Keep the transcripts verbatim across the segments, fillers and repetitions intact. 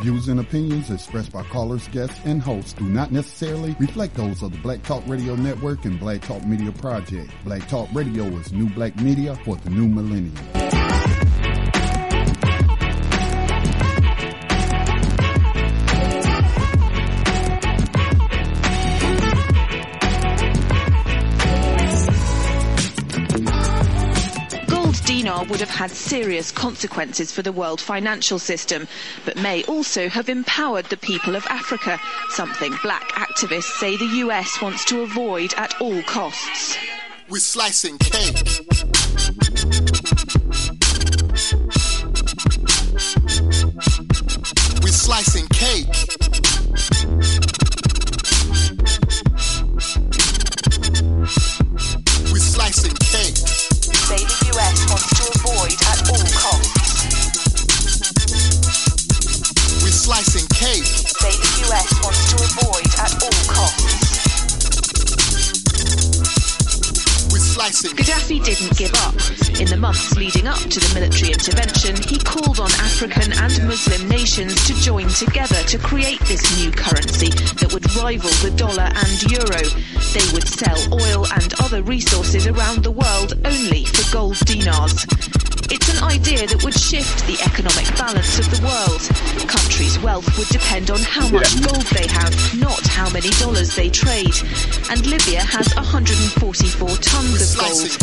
views and opinions expressed by callers, guests, and hosts do not necessarily reflect those of the Black Talk Radio Network and Black Talk Media Project. Black Talk Radio is new black media for the new millennium. Dinar would have had serious consequences for the world financial system, but may also have empowered the people of Africa, something black activists say the U S wants to avoid at all costs. We're slicing cake. We're slicing cake. We're slicing cake. Say the U S wants to avoid at all costs. We're slicing cake. Say the U S wants to avoid at all costs. We're slicing. Gaddafi didn't give up. In the months leading up to the military intervention, he called on African and Muslim nations to join together to create this new currency that would rival the dollar and euro. They would sell oil and other resources around the world only for gold dinars. It's an idea that would shift the economic balance of the world. Countries' wealth would depend on how much gold they have, not how many dollars they trade. And Libya has one hundred forty-four tons of gold.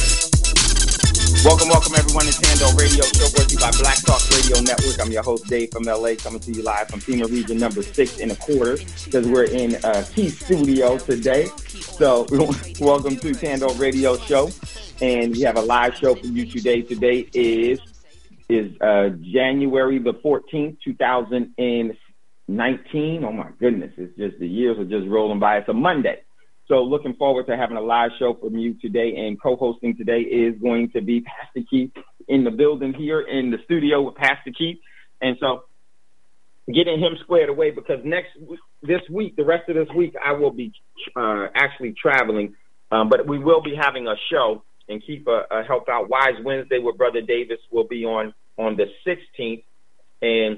Welcome, welcome everyone to Tando Radio, show brought to you by Black Talk Radio Network. I'm your host, Dave from L A, coming to you live from FEMA region number six and a quarter, because we're in uh, Key Studio today. So, welcome to Tando Radio Show, and we have a live show for you today. Today is is uh, January the fourteenth, two thousand nineteen. Oh my goodness, it's just the years are just rolling by. It's a Monday. So looking forward to having a live show from you today, and co-hosting today is going to be Pastor Keith in the building here in the studio with Pastor Keith. And so getting him squared away, because next this week, the rest of this week, I will be uh, actually traveling, um, but we will be having a show, and Keith uh, uh, help out. Wise Wednesday with Brother Davis will be on on the sixteenth, and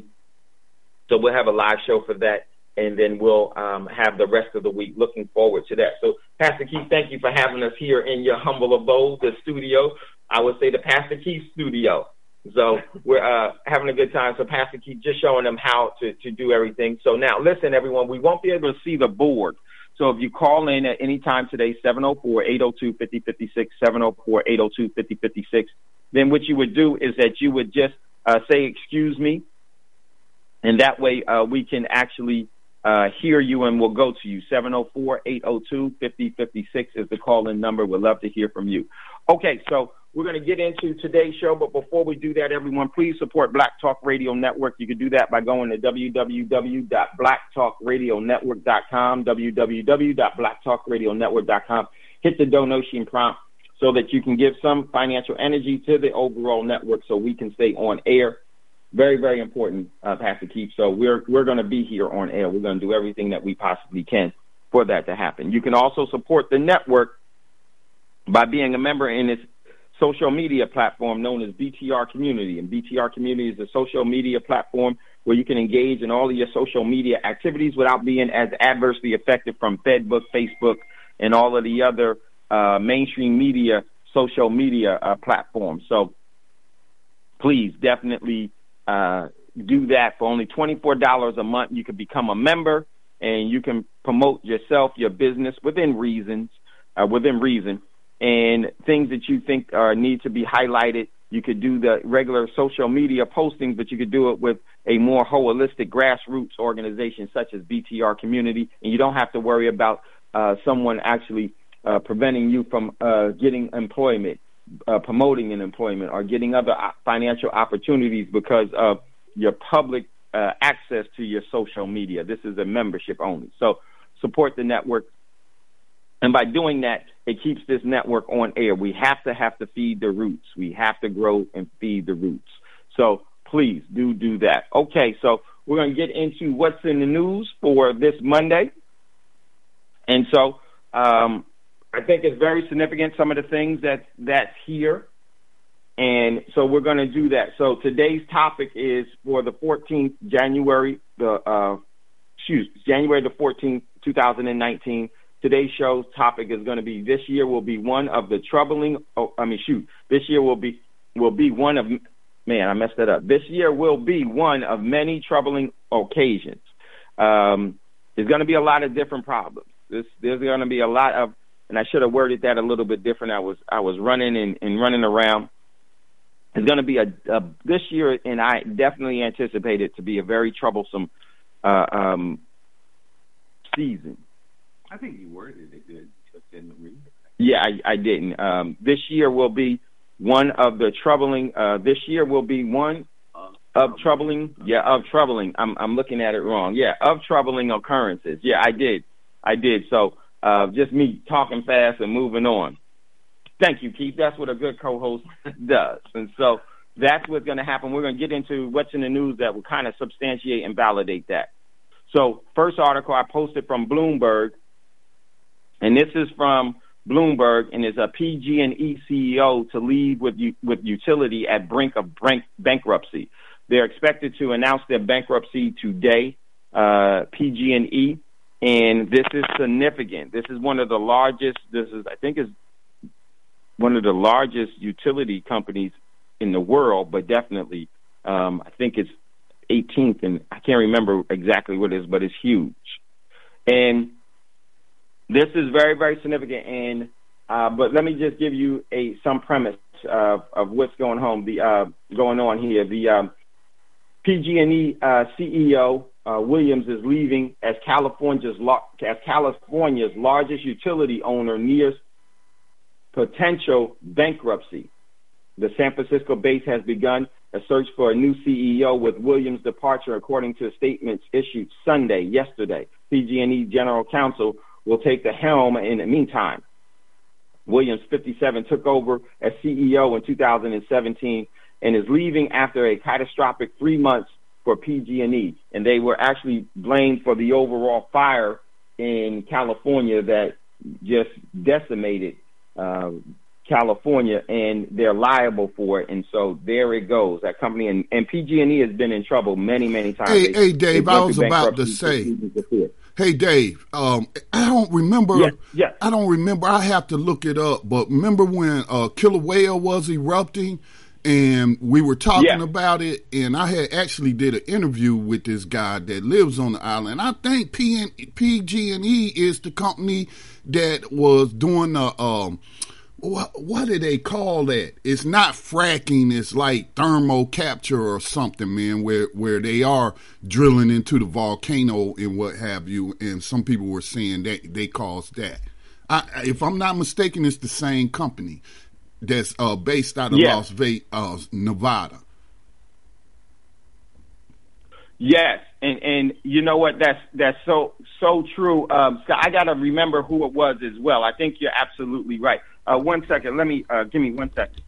so we'll have a live show for that. And then we'll um, have the rest of the week. Looking forward to that. So, Pastor Keith, thank you for having us here in your humble abode, the studio. I would say the Pastor Keith studio. So we're uh, having a good time. So, Pastor Keith, just showing them how to, to do everything. So now, listen, everyone, we won't be able to see the board. So if you call in at any time today, seven oh four, eight oh two, five oh five six, seven oh four, eight oh two, five oh five six, then what you would do is that you would just uh, say, excuse me, and that way uh, we can actually Uh, hear you, and we'll go to you. seven oh four, eight oh two, five oh five six is the call-in number. We'd love to hear from you. Okay, so we're going to get into today's show, but before we do that, everyone, please support Black Talk Radio Network. You can do that by going to w w w dot black talk radio network dot com, w w w dot black talk radio network dot com. Hit the donation prompt so that you can give some financial energy to the overall network so we can stay on air. Very, very important, uh, Pastor Keith. So we're we're going to be here on air. We're going to do everything that we possibly can for that to happen. You can also support the network by being a member in its social media platform known as B T R Community. And B T R Community is a social media platform where you can engage in all of your social media activities without being as adversely affected from FedBook, Facebook, and all of the other uh, mainstream media, social media uh, platforms. So please definitely Uh, do that for only twenty-four dollars a month. You can become a member, and you can promote yourself, your business within reasons, uh, within reason, and things that you think uh, need to be highlighted. You could do the regular social media postings, but you could do it with a more holistic grassroots organization such as B T R Community, and you don't have to worry about uh, someone actually uh, preventing you from uh, getting employment. Uh, promoting an employment or getting other financial opportunities because of your public uh, access to your social media. This is a membership only. So support the network. And by doing that, it keeps this network on air. We have to have to feed the roots. We have to grow and feed the roots. So please do do that. Okay, so we're going to get into what's in the news for this Monday. And so um I think it's very significant, some of the things that that's here. and so we're going to do that. So today's topic is for the fourteenth, January, the uh, excuse, January the fourteenth, two thousand nineteen. Today's show's topic is going to be, this year will be one of the troubling, oh, I mean, shoot, this year will be, will be one of, man, I messed that up. This year will be one of many troubling occasions. Um, there's going to be a lot of different problems. This, there's going to be a lot of, and I should have worded that a little bit different. I was, I was running and, and running around. It's going to be a, a this year, and I definitely anticipate it to be a very troublesome uh, um, season. I think you worded it good, just didn't read it. Yeah, I, I didn't. Um, this year will be one of the troubling. Uh, this year will be one uh, of troubling. Yeah, of troubling. I'm I'm looking at it wrong. Yeah, of troubling occurrences. Yeah, I did. I did. So uh, just me talking fast and moving on. Thank you, Keith. That's what a good co-host does. And so that's what's going to happen. We're going to get into what's in the news that will kind of substantiate and validate that. So first article I posted from Bloomberg, and this is from Bloomberg, and is a P G and E C E O to leave with with utility at brink of bank, bankruptcy. They're expected to announce their bankruptcy today, uh, P G and E, and this is significant. This is one of the largest, this is, I think is one of the largest utility companies in the world, but definitely, um, I think it's eighteenth, and I can't remember exactly what it is, but it's huge. And this is very, very significant. And uh, but let me just give you a some premise uh, of what's going on. The uh, going on here. The um, P G and E uh, C E O uh, Williams is leaving as California's as California's largest utility owner nears potential bankruptcy. The San Francisco base has begun a search for a new C E O with Williams' departure, according to statements issued Sunday, yesterday. P G and E General Counsel will take the helm in the meantime. Williams, fifty-seven, took over as C E O in two thousand seventeen and is leaving after a catastrophic three months for P G and E. And they were actually blamed for the overall fire in California that just decimated uh, California, and they're liable for it. And so there it goes, that company. And, and P G and E has been in trouble many, many times. Hey, they, hey Dave, I was about to say, hey, Dave, um, I don't remember. Yes, yes. I don't remember. I have to look it up. But remember when uh, Killer Whale was erupting, and we were talking yeah. about it, and I had actually did an interview with this guy that lives on the island. I think P G and E is the company that was doing the um, what, what do they call that? It's not fracking. It's like thermal capture or something, man, where, where they are drilling into the volcano and what have you. And some people were saying that they caused that. I, if I'm not mistaken, it's the same company that's uh, based out of yeah. Las Vegas, uh, Nevada. Yes, and and you know what? That's that's so so true. Um, Scott, I got to remember who it was as well. I think you're absolutely right. Uh, one second. Let me uh, give me one second.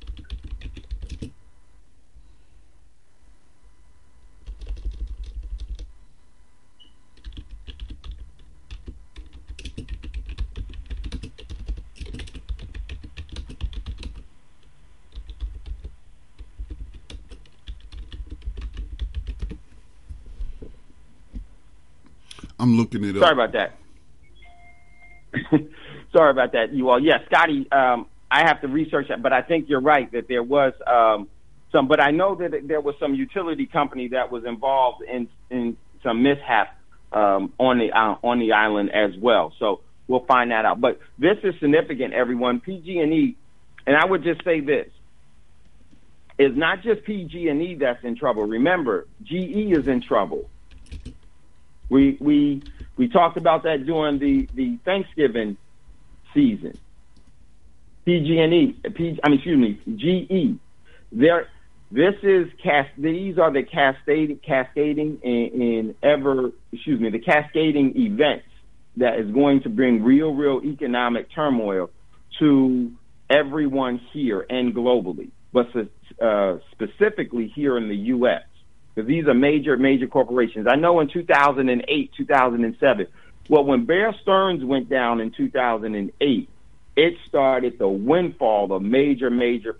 I'm looking it up. Sorry about that. Sorry about that, you all. Yeah, Scotty, um, I have to research that, but I think you're right that there was um, some. But I know that there was some utility company that was involved in in some mishap um, on the uh, on the island as well. So we'll find that out. But this is significant, everyone. P G and E, and I would just say this: it's not just P G and E that's in trouble. Remember, G E is in trouble. We we we talked about that during the, the Thanksgiving season. P G and E, P, I mean, excuse me, G E. There, this is cast. These are the cascading, cascading and, and ever, excuse me, the cascading events that is going to bring real, real economic turmoil to everyone here and globally, but uh, specifically here in the U S Because these are major, major corporations. I know in two thousand eight, two thousand seven, well, when Bear Stearns went down in two thousand eight, it started the windfall of major, major problems.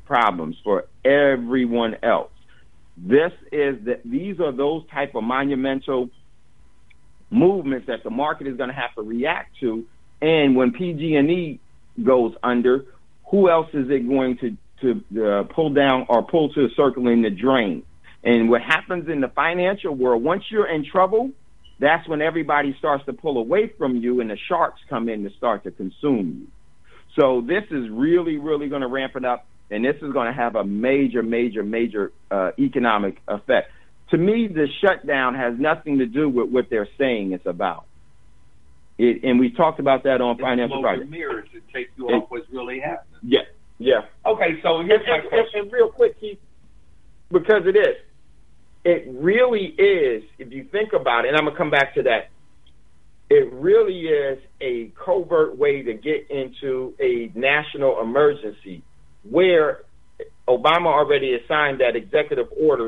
problems for everyone else. This is the, these are those type of monumental movements that the market is going to have to react to. And when P G and E goes under, who else is it going to to uh, pull down or pull to the circle in the drain? And what happens in the financial world, once you're in trouble, that's when everybody starts to pull away from you and the sharks come in to start to consume you. So this is really, really going to ramp it up, and this is going to have a major, major, major uh, economic effect. To me, the shutdown has nothing to do with what they're saying it's about. It, and we talked about that on it's Financial Project. Mirrors to take you it, off what's really happening. Yeah, yeah. Okay, so here's and, my and, question. And real quick, Keith, because it is. It really is, if you think about it, and I'm going to come back to that, it really is a covert way to get into a national emergency where Obama already has signed that executive order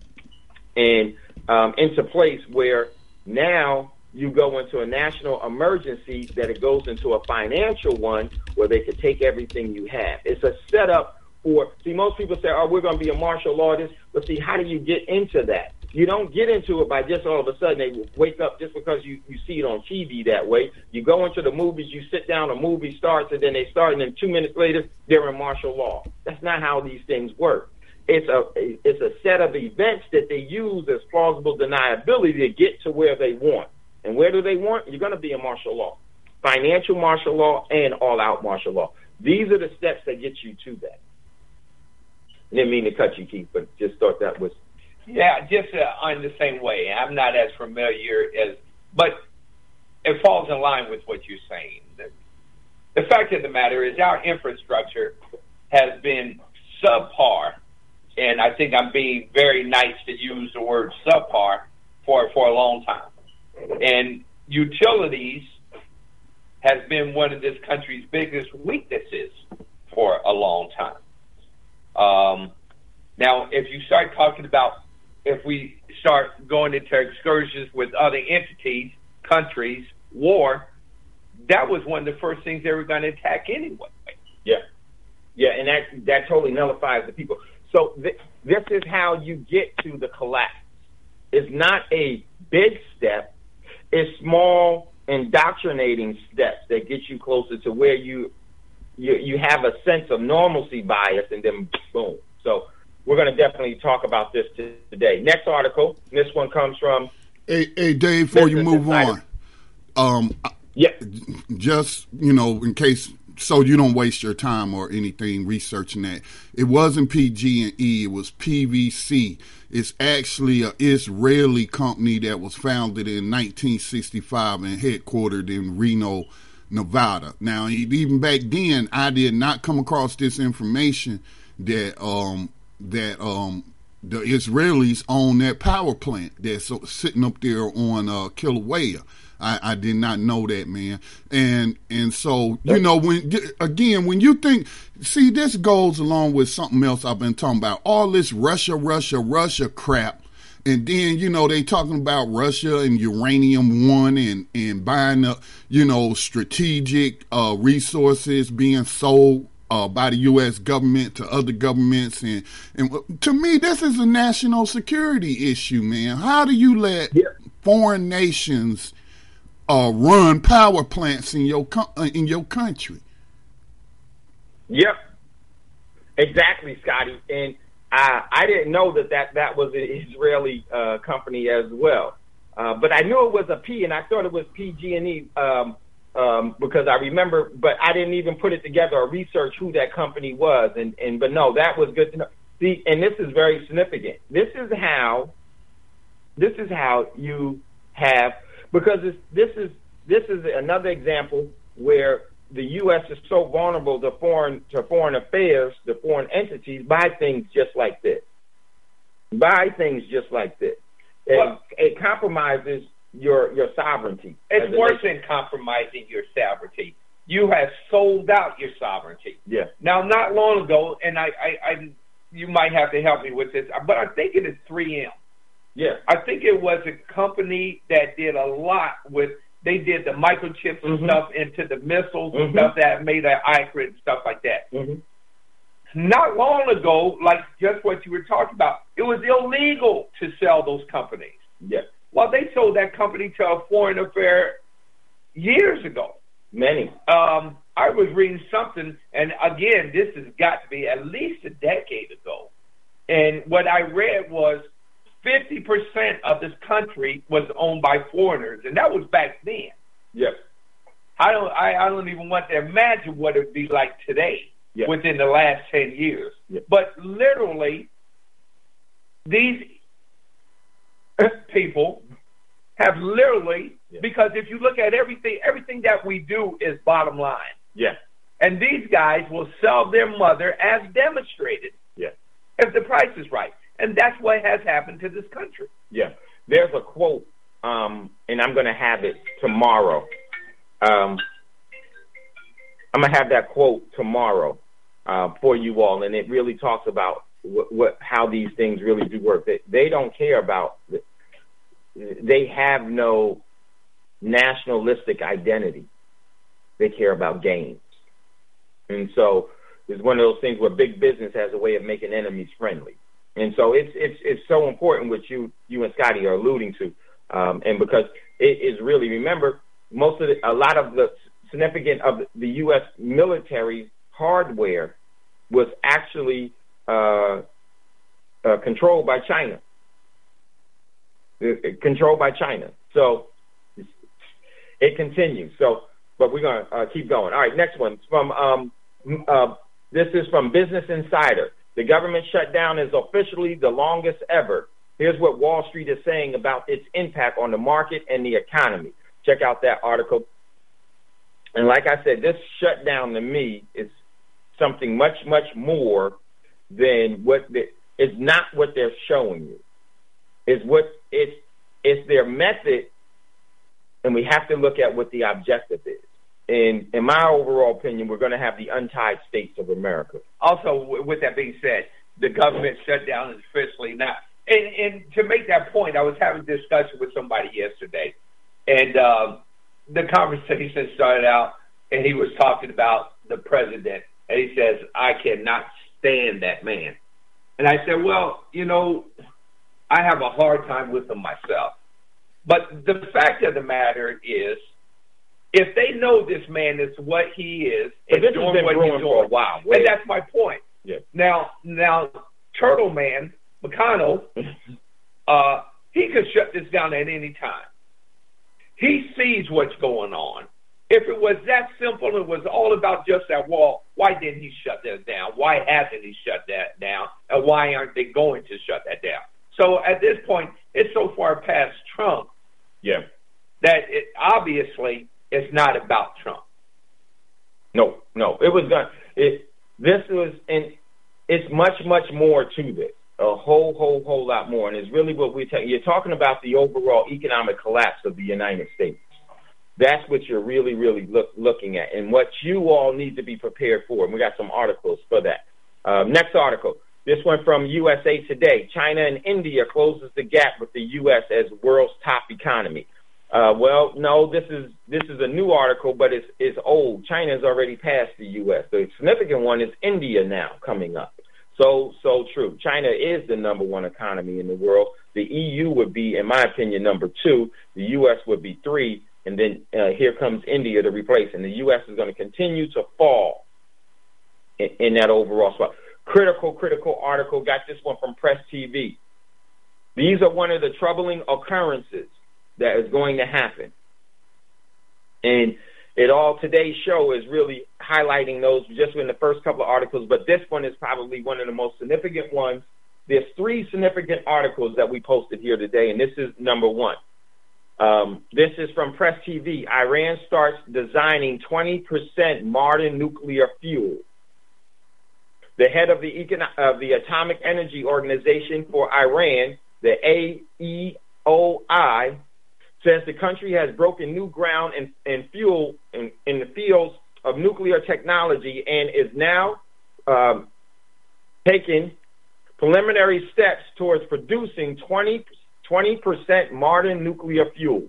and um, into place where now you go into a national emergency that it goes into a financial one where they could take everything you have. It's a setup for, see, most people say, oh, we're going to be a martial law, this, but see, how do you get into that? You don't get into it by just all of a sudden they wake up just because you, you see it on T V that way. You go into the movies, you sit down, a movie starts, and then they start, and then two minutes later, they're in martial law. That's not how these things work. It's a it's a set of events that they use as plausible deniability to get to where they want. And where do they want? You're going to be in martial law, financial martial law, and all-out martial law. These are the steps that get you to that. Didn't mean to cut you, Keith, but just thought that was... Yeah, just uh, on the same way. I'm not as familiar as... But it falls in line with what you're saying. The, the fact of the matter is our infrastructure has been subpar, and I think I'm being very nice to use the word subpar for, for a long time. And utilities has been one of this country's biggest weaknesses for a long time. Um, now, if you start talking about, if we start going into excursions with other entities, countries, war, that was one of the first things they were going to attack anyway. Yeah. Yeah, and that that totally nullifies the people. So th- this is how you get to the collapse. It's not a big step. It's small indoctrinating steps that get you closer to where you you, you have a sense of normalcy bias, and then boom. So we're going to definitely talk about this t- today. Next article, this one comes from... Hey, hey Dave, before you move on, um, yeah. just, you know, in case, so you don't waste your time or anything researching that, it wasn't P G and E, it was P V C. It's actually an Israeli company that was founded in nineteen sixty-five and headquartered in Reno, Nevada. Now, even back then, I did not come across this information that um, that um, the Israelis own that power plant that's sitting up there on uh, Kilauea. I, I did not know that, man. And and so, you know, when again, when you think, see, this goes along with something else I've been talking about, all this Russia, Russia, Russia crap. And then, you know, they talking about Russia and uranium one and, and buying up, you know, strategic uh, resources being sold uh, by the U S government to other governments. And, and to me, this is a national security issue, man. How do you let yeah. foreign nations uh, run power plants in your co- in your country? Yep, exactly, Scotty. And I, I didn't know that, that that was an Israeli uh, company as well. Uh, but I knew it was a P, and I thought it was P G and E um, um, because I remember, but I didn't even put it together or research who that company was. And, and but no, that was good to know. See, and this is very significant. This is how, this is how you have, because it's, this is this is another example where the U S is so vulnerable to foreign to foreign affairs, to foreign entities, buy things just like this. Buy things just like this. It, well, it compromises your your sovereignty. It's worse than compromising your sovereignty. You have sold out your sovereignty. Yeah. Now, not long ago, and I, I, I you might have to help me with this, but I think it is three M. Yeah. I think it was a company that did a lot with. They did the microchips and mm-hmm. stuff into the missiles mm-hmm. and stuff that made it accurate and stuff like that. Mm-hmm. not long ago, like just what you were talking about, it was illegal to sell those companies. Yeah. Well, they sold that company to a foreign affair years ago. Many. Um, I was reading something, and again, this has got to be at least a decade ago. And what I read was fifty percent of this country was owned by foreigners, and that was back then. Yes. I don't. I, I don't even want to imagine what it would be like today. Yes. Within the last ten years. Yes. But literally, these people have literally, yes. because if you look at everything, everything that we do is bottom line. Yes. And these guys will sell their mother as demonstrated. Yes. If the price is right. And that's what has happened to this country. Yeah. There's a quote, um, and I'm going to have it tomorrow. Um, I'm going to have that quote tomorrow uh, for you all, and it really talks about what, what how these things really do work. They, they don't care about, they have no nationalistic identity. They care about gains. And so it's one of those things where big business has a way of making enemies friendly. And so it's it's it's so important what you you and Scotty are alluding to, um, and because it is really, remember, most of the, a lot of the significant of the U S military hardware was actually uh, uh, controlled by China, it, controlled by China. So it continues. So, but we're gonna uh, keep going. All right, next one from um, uh, this is from Business Insider. The government shutdown is officially the longest ever. Here's what Wall Street is saying about its impact on the market and the economy. Check out that article. And like I said, this shutdown to me is something much, much more than what the, it's not what they're showing you. It's what it's it's their method, and we have to look at what the objective is. And in my overall opinion, we're going to have the untied states of America. Also, with that being said, the government shutdown is officially not. And, and to make that point, I was having a discussion with somebody yesterday, and um, the conversation started out, and he was talking about the president, and he says, I cannot stand that man. And I said, well, you know, I have a hard time with him myself. But the fact of the matter is, if they know this man is what he is, and this doing has been what brewing he's for a doing, while. and that's my point. Yeah. Now, now, Turtle Man, McConnell, uh, he could shut this down at any time. He sees what's going on. If it was that simple, it was all about just that wall, why didn't he shut that down? Why hasn't he shut that down? And why aren't they going to shut that down? So at this point, it's so far past Trump yeah. that it obviously it's not about Trump. No, no. It was done. It this was, and it's much, much more to this. A whole, whole, whole lot more. And it's really what we're talking. You're talking about the overall economic collapse of the United States. That's what you're really, really look, looking at, and what you all need to be prepared for. And we got some articles for that. Uh, next article. This one from U S A Today. China and India closes the gap with the U S as world's top economy. Uh, well, no, this is this is a new article, but it's it's old. China has already passed the U S. The significant one is India now coming up. So so true. China is the number one economy in the world. The E U would be, in my opinion, number two. The U S would be three, and then uh, here comes India to replace. And the U S is going to continue to fall in, in that overall spot. Critical, critical article. Got this one from Press T V. These are one of the troubling occurrences that is going to happen. And it all, today's show is really highlighting those just in the first couple of articles, but this one is probably one of the most significant ones. There's three significant articles that we posted here today, and this is number one. Um, this is from Press T V. Iran starts designing twenty percent modern nuclear fuel. The head of the, Econ- of the Atomic Energy Organization for Iran, the A E O I, says the country has broken new ground in, in fuel in, in the fields of nuclear technology and is now um, taking preliminary steps towards producing twenty percent modern nuclear fuel.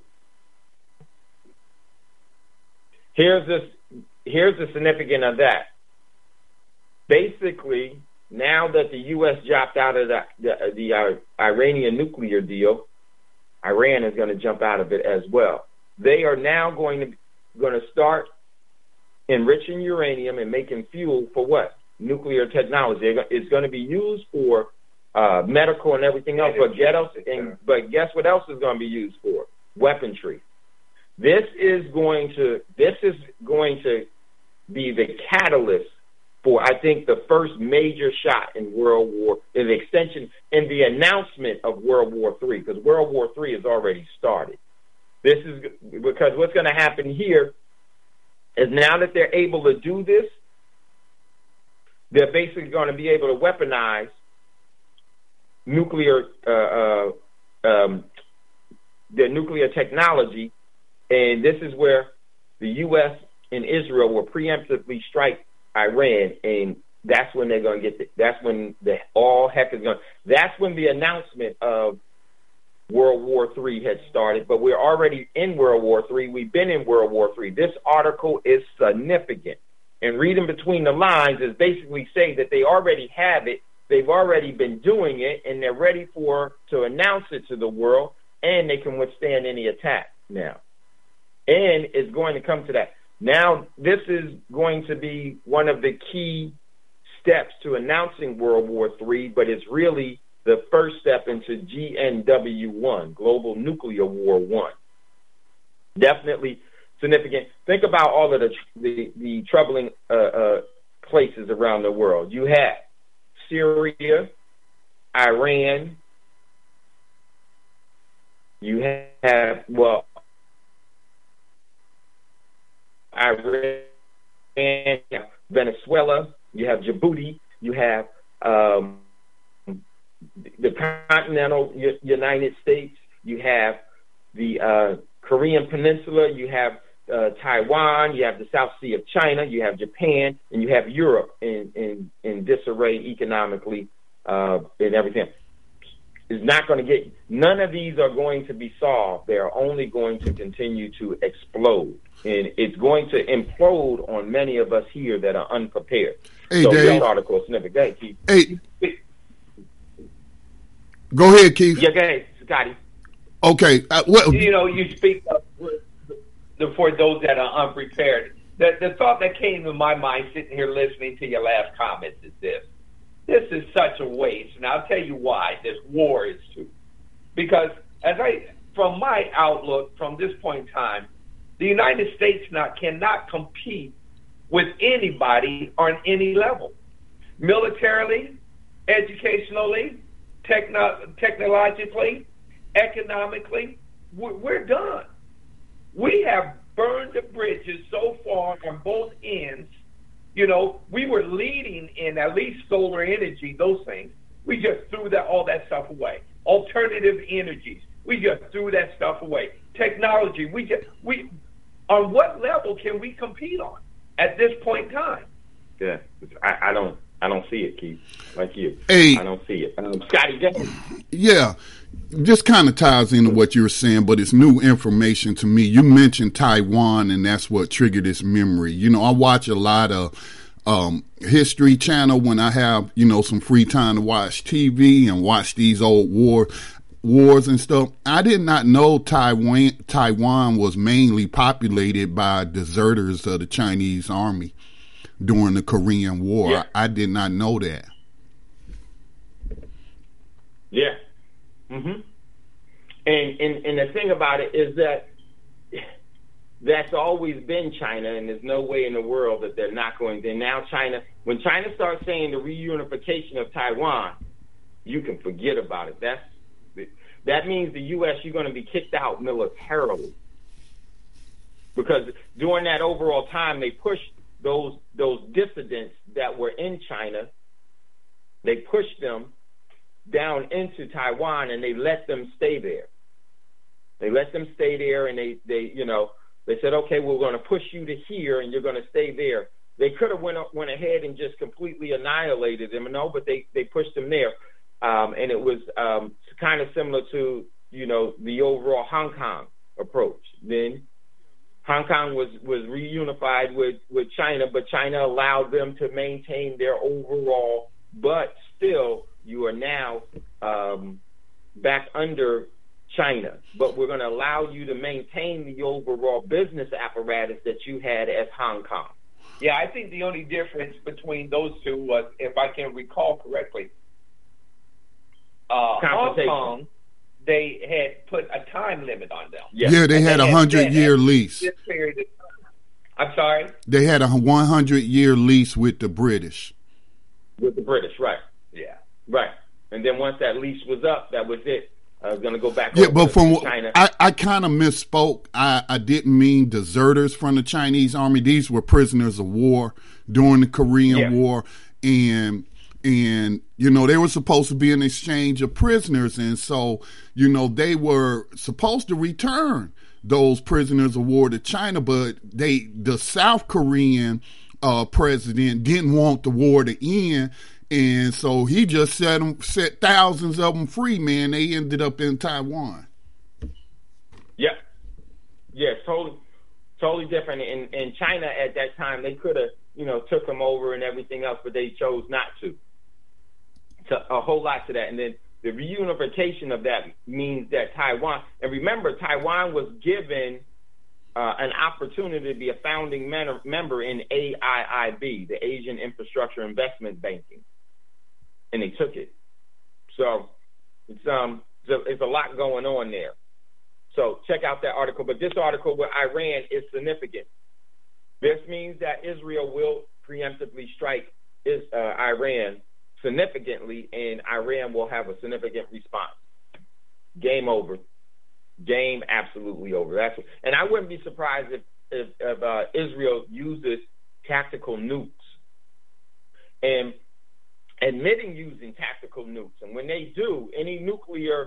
Here's the, here's the significance of that. basically, now that the U S dropped out of the the, the uh, Iranian nuclear deal, Iran is going to jump out of it as well. They are now going to going to start enriching uranium and making fuel for what? Nuclear technology. It's going to be used for uh, medical and everything else. But guess, and, but guess what else is going to be used for? Weaponry. This is going to this is going to be the catalyst for, I think, the first major shot in World War, in the extension, in the announcement of World War Three, because World War Three has already started. This is because what's going to happen here is now that they're able to do this, they're basically going to be able to weaponize nuclear, uh, uh, um, their nuclear technology, and this is where the U S and Israel will preemptively strike Iran, and that's when they're going to get. The, that's when the all heck is going. That's when the announcement of World War Three had started. But we're already in World War Three. We've been in World War Three. This article is significant, and reading between the lines is basically saying that they already have it. They've already been doing it, and they're ready for to announce it to the world, and they can withstand any attack now. And it's going to come to that. Now, this is going to be one of the key steps to announcing World War Three, but it's really the first step into G N W one, Global Nuclear War One. Definitely significant. Think about all of the the, the troubling uh, uh, places around the world. You have Syria, Iran. You have, well, Iran, Venezuela, you have Djibouti, you have um, the continental United States, you have the uh, Korean Peninsula, you have uh, Taiwan, you have the South Sea of China, you have Japan, and you have Europe in, in, in disarray economically uh, and everything. Is not going to get, none of these are going to be solved. They are only going to continue to explode. And it's going to implode on many of us here that are unprepared. Hey, so Dave. this article is significant. Go ahead, Keith. Hey. Go ahead, Keith. Yeah, go ahead, Scotty. Okay. Uh, well, You know, you speak up for those that are unprepared. The, the thought that came to my mind sitting here listening to your last comments is this. This is such a waste, and I'll tell you why this war is too. Because as I, from my outlook, from this point in time, the United States not cannot compete with anybody on any level, militarily, educationally, techno- technologically, economically. We're, we're done. We have burned the bridges so far on both ends. You know, we were leading in at least solar energy, those things. We just threw that all that stuff away. Alternative energies, we just threw that stuff away. Technology, we just we. On what level can we compete on at this point in time? Yeah, I, I don't, I don't see it, Keith. Like you, Hey. I don't see it. Um, Scotty, go ahead. yeah, this kind of ties into what you were saying, but it's new information to me. You mentioned Taiwan, and that's what triggered this memory. You know, I watch a lot of um, History Channel when I have, you know, some free time to watch T V and watch these old war wars and stuff. I did not know Taiwan Taiwan was mainly populated by deserters of the Chinese army during the Korean War. Yeah. I, I did not know that. Yeah. Mm-hmm. And, and and the thing about it is that that's always been China, and there's no way in the world that they're not going to. Now China, when China starts saying the reunification of Taiwan, you can forget about it. That's That means the U S, you're going to be kicked out militarily. Because during that overall time, they pushed those those dissidents that were in China, they pushed them down into Taiwan, and they let them stay there. They let them stay there, and they, they you know, they said, okay, we're going to push you to here, and you're going to stay there. They could have went, went ahead and just completely annihilated them, no, but they, they pushed them there. Um, and it was um, kind of similar to, you know, the overall Hong Kong approach. Then Hong Kong was, was reunified with, with China, but China allowed them to maintain their overall, but still you are now um, back under China. But we're going to allow you to maintain the overall business apparatus that you had as Hong Kong. Yeah, I think the only difference between those two was, if I can recall correctly, uh, Hong Kong, they had put a time limit on them. Yeah, yeah they and had they a hundred-year lease. This period of time. I'm sorry? They had a one hundred-year lease with the British. With the British, right. Yeah. Right. And then once that lease was up, that was it. I was going to go back yeah, over but from to China. I, I kind of misspoke. I, I didn't mean deserters from the Chinese army. These were prisoners of war during the Korean yeah. War. And... And, you know, they were supposed to be an exchange of prisoners. And so, you know, they were supposed to return those prisoners of war to China. But they, the South Korean uh, president didn't want the war to end. And so he just set them, set thousands of them free, man. They ended up in Taiwan. Yeah. Yeah, totally, totally different. In, in China at that time, they could have, you know, took them over and everything else, but they chose not to. A whole lot to that. And then the reunification of that means that Taiwan, and remember, Taiwan was given uh, an opportunity to be a founding men- member in A I I B, the Asian Infrastructure Investment Banking, and they took it. So it's um it's a, it's a lot going on there. So check out that article. But this article with Iran is significant. This means that Israel will preemptively strike is uh, Iran significantly, and Iran will have a significant response. Game over. Game absolutely over. That's what, and I wouldn't be surprised if, if, if uh, Israel uses tactical nukes. And admitting using tactical nukes, and when they do, any nuclear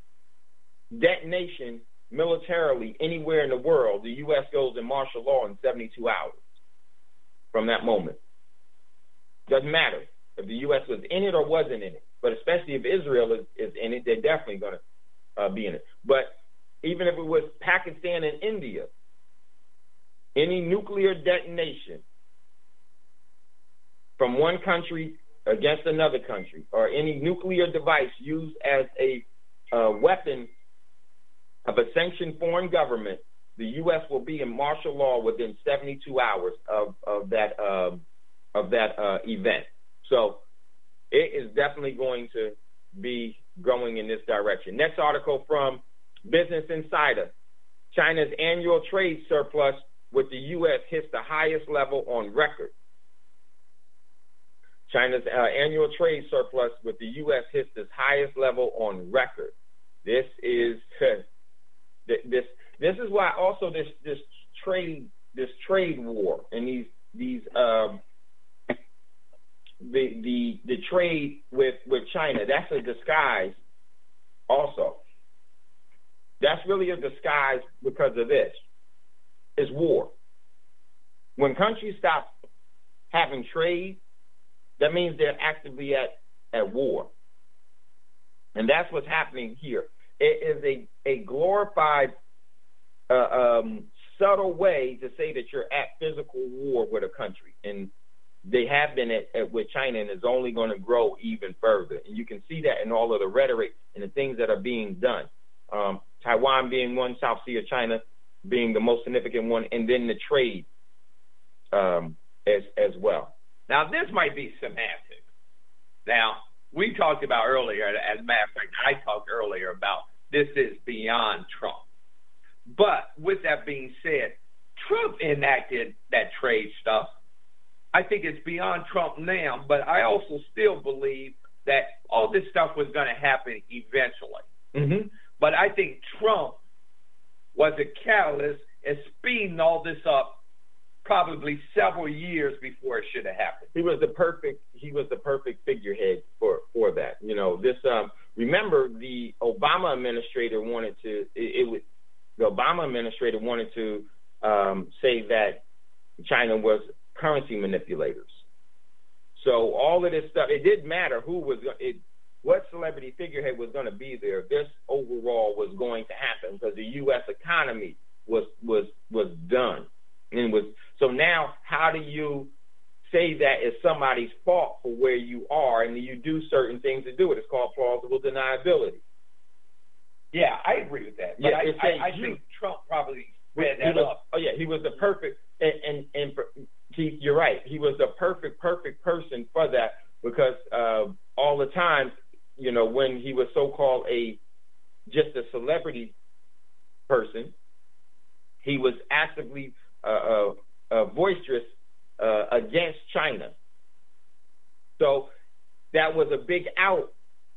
detonation militarily anywhere in the world, the U S goes in martial law in seventy-two hours from that moment. Doesn't matter if the U S was in it or wasn't in it, but especially if Israel is, is in it, they're definitely going to uh, be in it. But even if it was Pakistan and India, any nuclear detonation from one country against another country, or any nuclear device used as a uh, weapon of a sanctioned foreign government, the U S will be in martial law within seventy-two hours of, of that uh, of that uh, event. So it is definitely going to be going in this direction. Next article from Business Insider. China's annual trade surplus with the U S hits the highest level on record. China's uh, annual trade surplus with the U S hits its highest level on record. This is this this is why also this this trade this trade war and these these um, the the the trade with with China, that's a disguise also. That's really a disguise because of this. It's war. When countries stop having trade, that means they're actively at, at war. And that's what's happening here. It is a, a glorified, uh, um, subtle way to say that you're at physical war with a country. And they have been at, at with China, and it's only going to grow even further. And you can see that in all of the rhetoric and the things that are being done. Um, Taiwan being one, South Sea of China being the most significant one, and then the trade um, as as well. Now, this might be semantics. Now, we talked about earlier, as a matter of fact, I talked earlier about this is beyond Trump. But with that being said, Trump enacted that trade stuff. I think it's beyond Trump now, but I also still believe that all this stuff was going to happen eventually. Mm-hmm. But I think Trump was a catalyst in speeding all this up probably several years before it should have happened. He was the perfect. He was the perfect figurehead for, for that. You know, this. Um, remember, the Obama administrator wanted to. It, it was the Obama administrator wanted to um, say that China was currency manipulators. So all of this stuff. It didn't matter who was. It, what celebrity figurehead was going to be there. This overall was going to happen because the U S economy was was was done. say that it's somebody's fault for where you are, and you do certain things to do it. It's called plausible deniability. Yeah, I agree with that. But Yeah, I, it's I, a I you- think Trump probably He sped that was- up. Oh yeah, he was the perfect, and and, and for, he, you're right. He was the perfect, perfect person for that because uh, all the time, you know, when he was so-called a just a celebrity person, he was actively uh, uh, uh, boisterous uh, against China. So that was a big out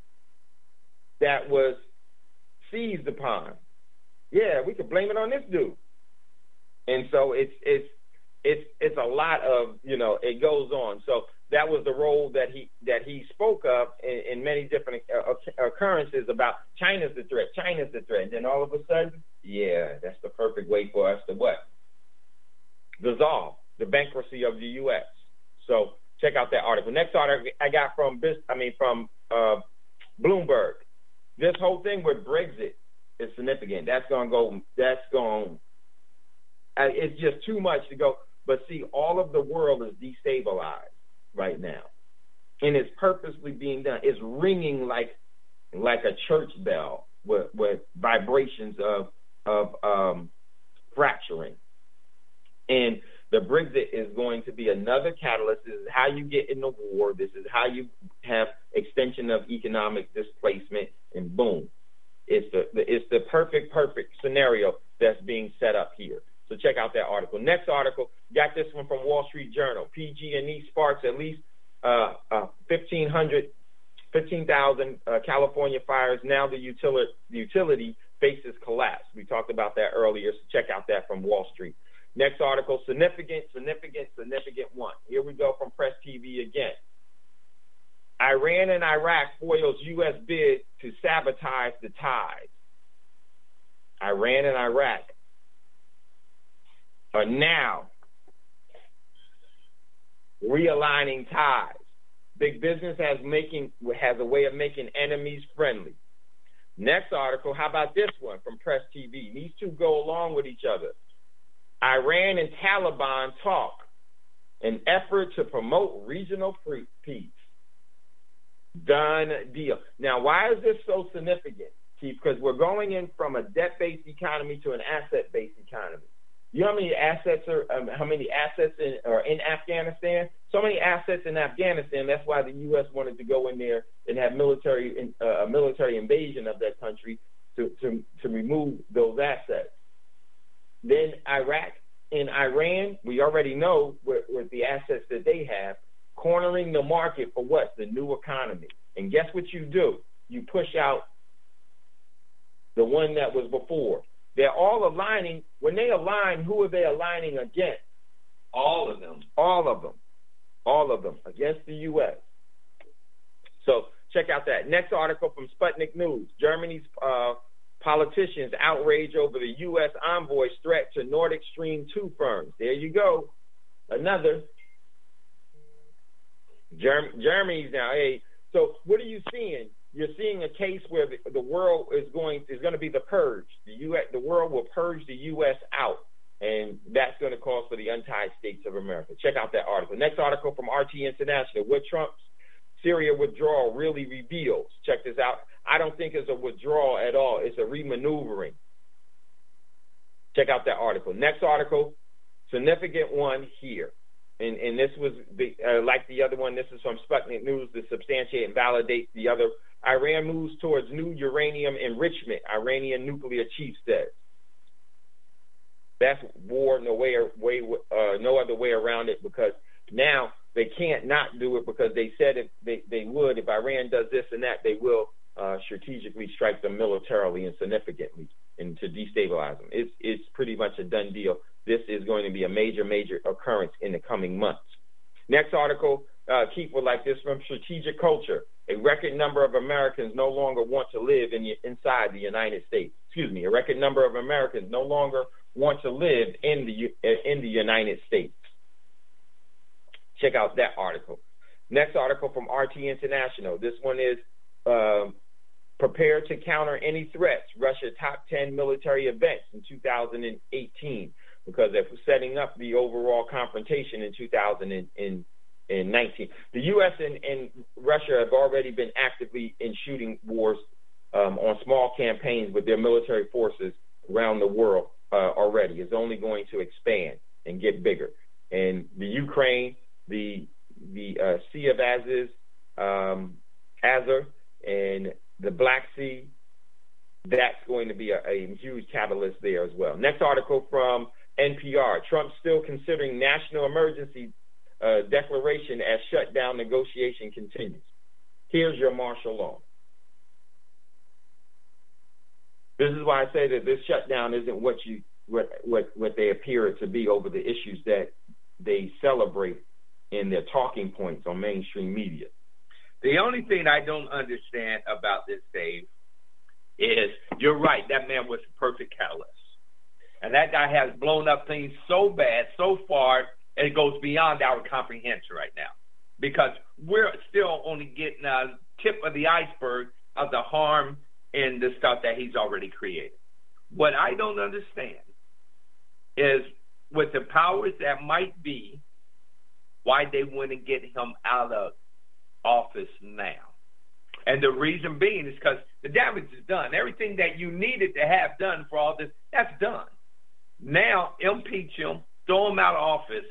that was seized upon. Yeah, we could blame it on this dude. And so it's it's it's it's a lot of, you know, it goes on. So that was the role that he that he spoke of in, in many different uh, occurrences about China's the threat, China's the threat. And then all of a sudden, yeah, that's the perfect way for us to what? Dissolve the bankruptcy of the U S. So check out that article. Next article I got from I mean from uh, Bloomberg. This whole thing with Brexit is significant. That's gonna go. That's going. Uh, it's just too much to go. But see, all of the world is destabilized right now, and it's purposely being done. It's ringing like like a church bell with, with vibrations of of um, fracturing. And the Brexit is going to be another catalyst. This is how you get in the war. This is how you have extension of economic displacement, and boom. It's the, the it's the perfect, perfect scenario that's being set up here. So check out that article. Next article, got this one from Wall Street Journal. P G and E sparks at least uh, uh, fifteen hundred, fifteen thousand uh, California fires. Now the utility, the utility faces collapse. We talked about that earlier, so check out that from Wall Street. Next article, significant, significant, significant one. Here we go from Press T V again. Iran and Iraq foils U S bid to sabotage the ties. Iran and Iraq are now realigning ties. Big business has making has a way of making enemies friendly. Next article, how about this one from Press T V? These two go along with each other. Iran and Taliban talk, an effort to promote regional peace. Done deal. Now, why is this so significant, Chief? Because we're going in from a debt-based economy to an asset-based economy. You know how many assets are? Um, how many assets in, are in Afghanistan? So many assets in Afghanistan. That's why the U S wanted to go in there and have military uh, a military invasion of that country to to to remove those assets. Then Iraq and Iran, we already know with, with the assets that they have, cornering the market for what? The new economy. And guess what you do? You push out the one that was before. They're all aligning. When they align, who are they aligning against? All of them. All of them. All of them against the U S. So check out that. Next article from Sputnik News. Germany's uh, politicians outrage over the U S envoy's threat to Nordic Stream two firms. There you go. Another. Germ- Germany's now. Hey, so what are you seeing? You're seeing a case where the, the world is going is going to be the purge. The U S, the world will purge the U S out, and that's going to cause for the untied states of America. Check out that article. Next article from R T International. What Trump's Syria withdrawal really reveals. Check this out. I don't think it's a withdrawal at all. It's a remaneuvering. Check out that article. Next article, significant one here. And, and this was the, uh, like the other one. This is from Sputnik News to substantiate and validate the other. Iran moves towards new uranium enrichment, Iranian nuclear chief says. That's war, no way, way uh, no other way around it, because now they can't not do it, because they said if they, they would. If Iran does this and that, they will uh, strategically strike them militarily and significantly and to destabilize them. It's, it's pretty much a done deal. This is going to be a major, major occurrence in the coming months. Next article, uh, Keith would like this from Strategic Culture. A record number of Americans no longer want to live in the, inside the United States. Excuse me. A record number of Americans no longer want to live in the in the United States. Check out that article. Next article from R T International. This one is uh, prepared to counter any threats. Russia top ten military events in two thousand eighteen, because they're setting up the overall confrontation in two thousand in nineteen. The U S and, and Russia have already been actively in shooting wars um, on small campaigns with their military forces around the world uh, already. It's only going to expand and get bigger. And the Ukraine, the the uh, Sea of Azov, um, Azov, and the Black Sea, that's going to be a, a huge catalyst there as well. Next article from N P R. Trump still considering national emergency uh, declaration as shutdown negotiation continues. Here's your martial law. This is why I say that this shutdown isn't what you what what, what they appear it to be over the issues that they celebrate in their talking points on mainstream media. The only thing I don't understand about this, Dave, is you're right. That man was the perfect catalyst. And that guy has blown up things so bad, so far, it goes beyond our comprehension right now. Because we're still only getting a tip of the iceberg of the harm and the stuff that he's already created. What I don't understand is with the powers that might be, why they wouldn't get him out of office now. And the reason being is because the damage is done. Everything that you needed to have done for all this, that's done. Now, impeach him, throw him out of office,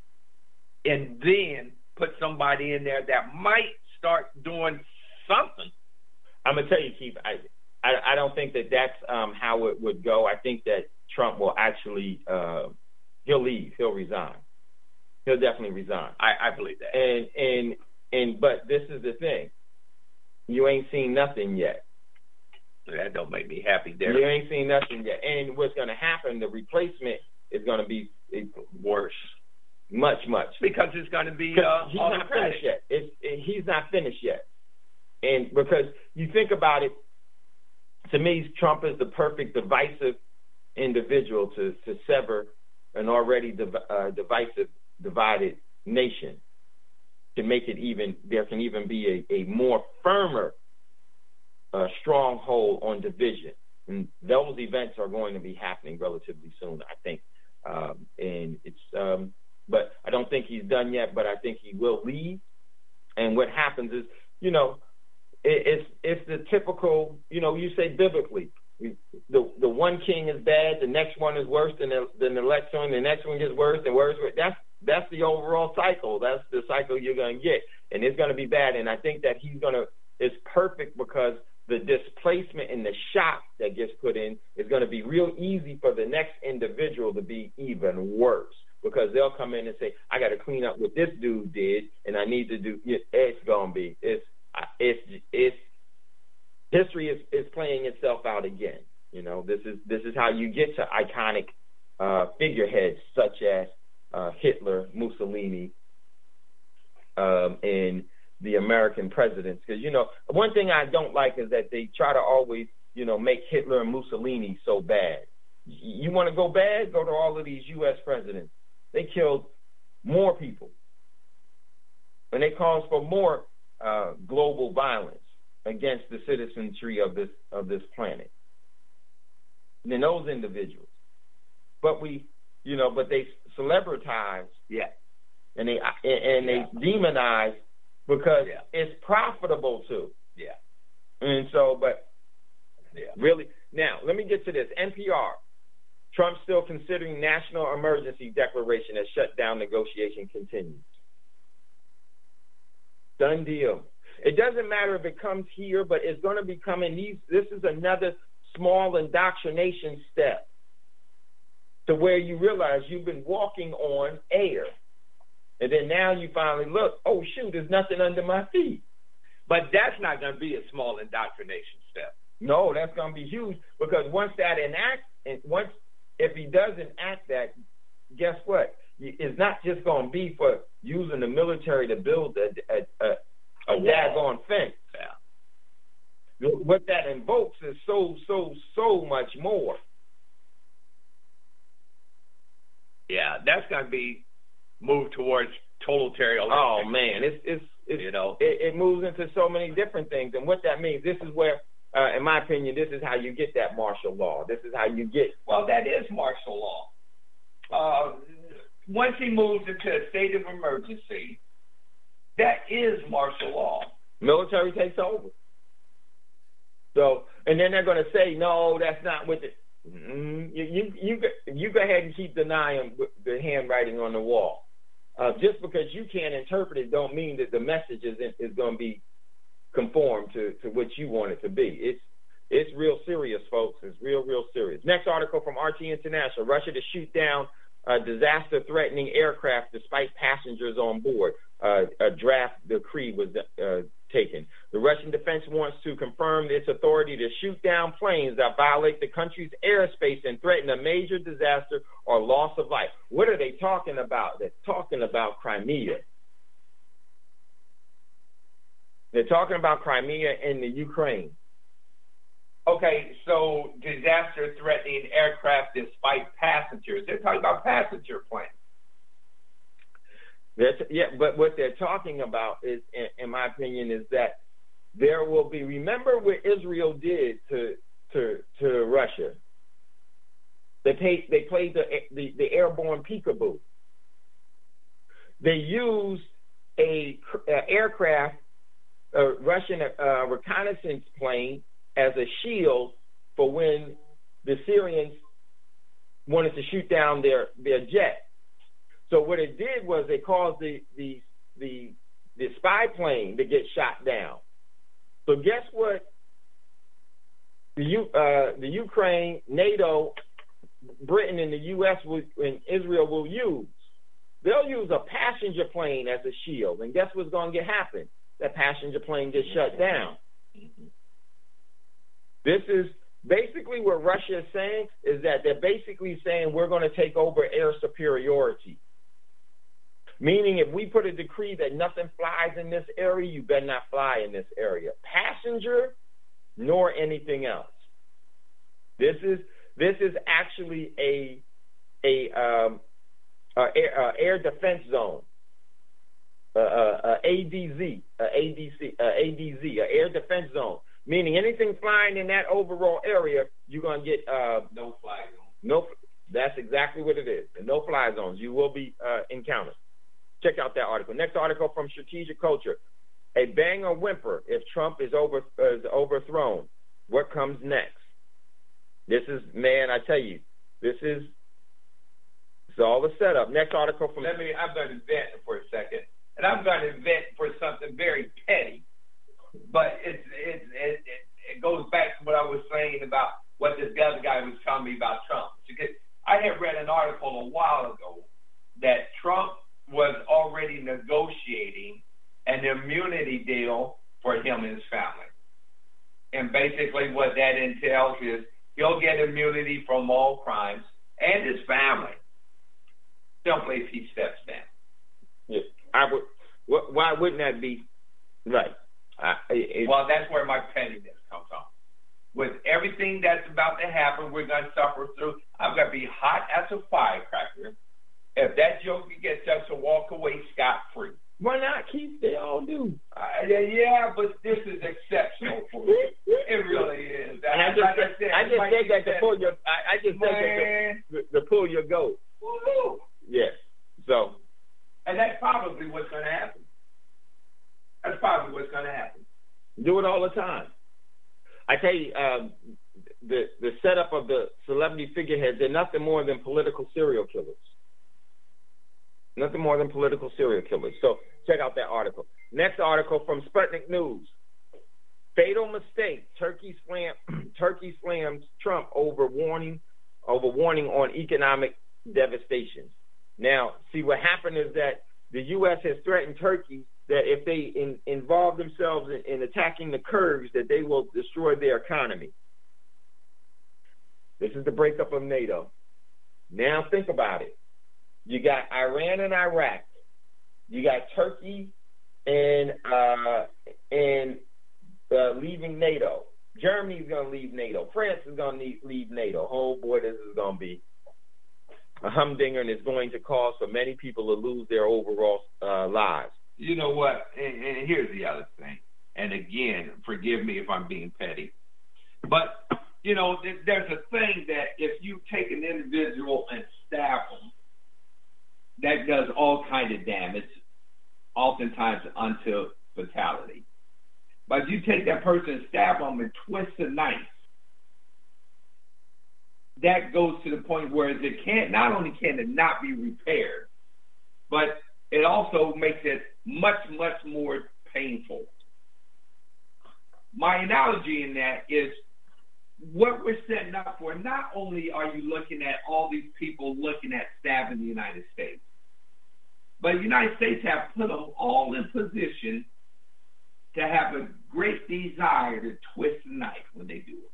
and then put somebody in there that might start doing something. I'm going to tell you, Keith, I, I, I don't think that that's um, how it would go. I think that Trump will actually, uh, he'll leave. He'll resign. He'll definitely resign. I, I believe that. And, and, and, but this is the thing. You ain't seen nothing yet. That don't make me happy there. You ain't seen nothing yet. And what's going to happen, the replacement is going to be worse. Much, much. Because it's going to be uh, he's not finished yet. It's, it, he's not finished yet. And because you think about it, to me, Trump is the perfect divisive individual to, to sever an already div- uh, divisive, divided nation. To make it even, there can even be a, a more firmer uh, stronghold on division. And those events are going to be happening relatively soon, I think. Um, and it's, um, but I don't think he's done yet, but I think he will leave. And what happens is, you know, it, it's it's the typical, you know, you say biblically, the the one king is bad, the next one is worse than the, than the next one, the next one gets worse and worse. That's That's the overall cycle. That's the cycle you're going to get. And it's going to be bad. And I think that he's going to, it's perfect because the displacement and the shock that gets put in is going to be real easy for the next individual to be even worse. Because they'll come in and say, I got to clean up what this dude did, and I need to do, it's going to be, it's, it's, it's, history is, is playing itself out again. You know, this is, this is how you get to iconic uh, figureheads such as Uh, Hitler, Mussolini, um, and the American presidents. Because, you know, one thing I don't like is that they try to always, you know, make Hitler and Mussolini so bad. You want to go bad? Go to all of these U S presidents. They killed more people. And they caused for more uh, global violence against the citizenry of this of this planet than those individuals. But we, you know, but they celebritize, yeah, and they and they yeah. demonize because yeah. it's profitable to, yeah. And so, but yeah. really, now let me get to this. N P R: Trump still considering national emergency declaration as shutdown negotiation continues. Done deal. It doesn't matter if it comes here, but it's going to be coming. These. This is another small indoctrination step to where you realize you've been walking on air. And then now you finally look, oh, shoot, there's nothing under my feet. But that's not going to be a small indoctrination step. No, that's going to be huge because once that enacts, and once, if he does enact that, guess what? It's not just going to be for using the military to build a, a, a, a, a daggone fence. Yeah. What that invokes is so, so, so much more. Yeah, that's going to be moved towards totalitarian. Oh man, it's it's, it's you know it, it moves into so many different things, and what that means. This is where, uh, in my opinion, this is how you get that martial law. This is how you get. Well, that is martial law. Uh, once he moves into a state of emergency, that is martial law. Military takes over. So, and then they're going to say, no, that's not what the, mm, you, you, you, you go ahead and keep denying the handwriting on the wall. Uh, just because you can't interpret it don't mean that the message is, is going to be conformed to, to what you want it to be. It's, it's real serious, folks. It's real, real serious. Next article from R T International. Russia to shoot down a disaster-threatening aircraft despite passengers on board. Uh, a draft decree was uh, taken. The Russian defense wants to confirm its authority to shoot down planes that violate the country's airspace and threaten a major disaster or loss of life. What are they talking about? They're talking about Crimea. They're talking about Crimea and the Ukraine. Okay, so disaster-threatening aircraft despite passengers. They're talking about passenger planes. That's, yeah, but what they're talking about is, in, in my opinion, is that there will be. Remember what Israel did to to to Russia. They paid. They played the the, the airborne peekaboo. They used a, a aircraft, a Russian uh, reconnaissance plane, as a shield for when the Syrians wanted to shoot down their their jet. So what it did was it caused the the the, the spy plane to get shot down. So guess what? The U, uh, the Ukraine, NATO, Britain, and the U S will, and Israel will use. They'll use a passenger plane as a shield, and guess what's going to get happen? That passenger plane gets shut down. This is basically what Russia is saying, is that they're basically saying we're going to take over air superiority. Meaning if we put a decree that nothing flies in this area, you better not fly in this area. Passenger, nor anything else. This is this is actually a a, um, a, air, a air defense zone, uh, uh, a ADZ, a ADC, a ADZ, a air defense zone. Meaning anything flying in that overall area, you're gonna get uh, no fly zone. No, that's exactly what it is. The no fly zones. You will be uh, encountered. Check out that article. Next article from Strategic Culture. A bang or whimper if Trump is over is overthrown. What comes next? This is, man, I tell you, this is it's all a setup. Next article from. Let me. I'm going to vent for a second, and I'm going to vent for something very petty, but it's it it, it it goes back to what I was saying about what this other guy was telling me about Trump. Because I had read an article a while ago that Trump was already negotiating an immunity deal for him and his family. And basically what that entails is he'll get immunity from all crimes and his family simply if he steps down. Yeah, I would. Wh- why wouldn't that be right? I, it, well, that's where my pettiness comes from. With everything that's about to happen, we're going to suffer through. I'm going to be hot as a firecracker if that joker gets us to walk away scot-free. Why not, Keith? They all do. Uh, yeah, but this is exceptional for me. It really is. And I just, like I said, I just said that to pull your. I, I just said that to, to pull your goat. Woo-hoo. Yes. So. And that's probably what's going to happen. That's probably what's going to happen. Do it all the time. I tell you, um, the the setup of the celebrity figureheads, they're nothing more than political serial killers. Nothing more than political serial killers. So check out that article. Next article from Sputnik News. Fatal mistake. Turkey slam Turkey slams Trump over warning over warning on economic devastation. Now, see what happened is that the U S has threatened Turkey that if they in, involve themselves in, in attacking the Kurds, that they will destroy their economy. This is the breakup of NATO. Now think about it. You got Iran and Iraq. You got Turkey and uh, and uh, leaving NATO. Germany's going to leave NATO. France is going to leave NATO. Oh, boy, this is going to be a humdinger, and it's going to cause for many people to lose their overall uh, lives. You know what? And, and here's the other thing. And again, forgive me if I'm being petty. But, you know, th- there's a thing that if you take an individual and stab them, that does all kind of damage. oftentimes unto fatality. But if you take that person and stab them and twist the knife, that goes to the point where it can't, not only can it not be repaired, but it also makes it much, much more painful. My analogy in that is what we're setting up for. Not only are you looking at all these people looking at stabbing the United States, but the United States have put them all in position to have a great desire to twist the knife when they do it.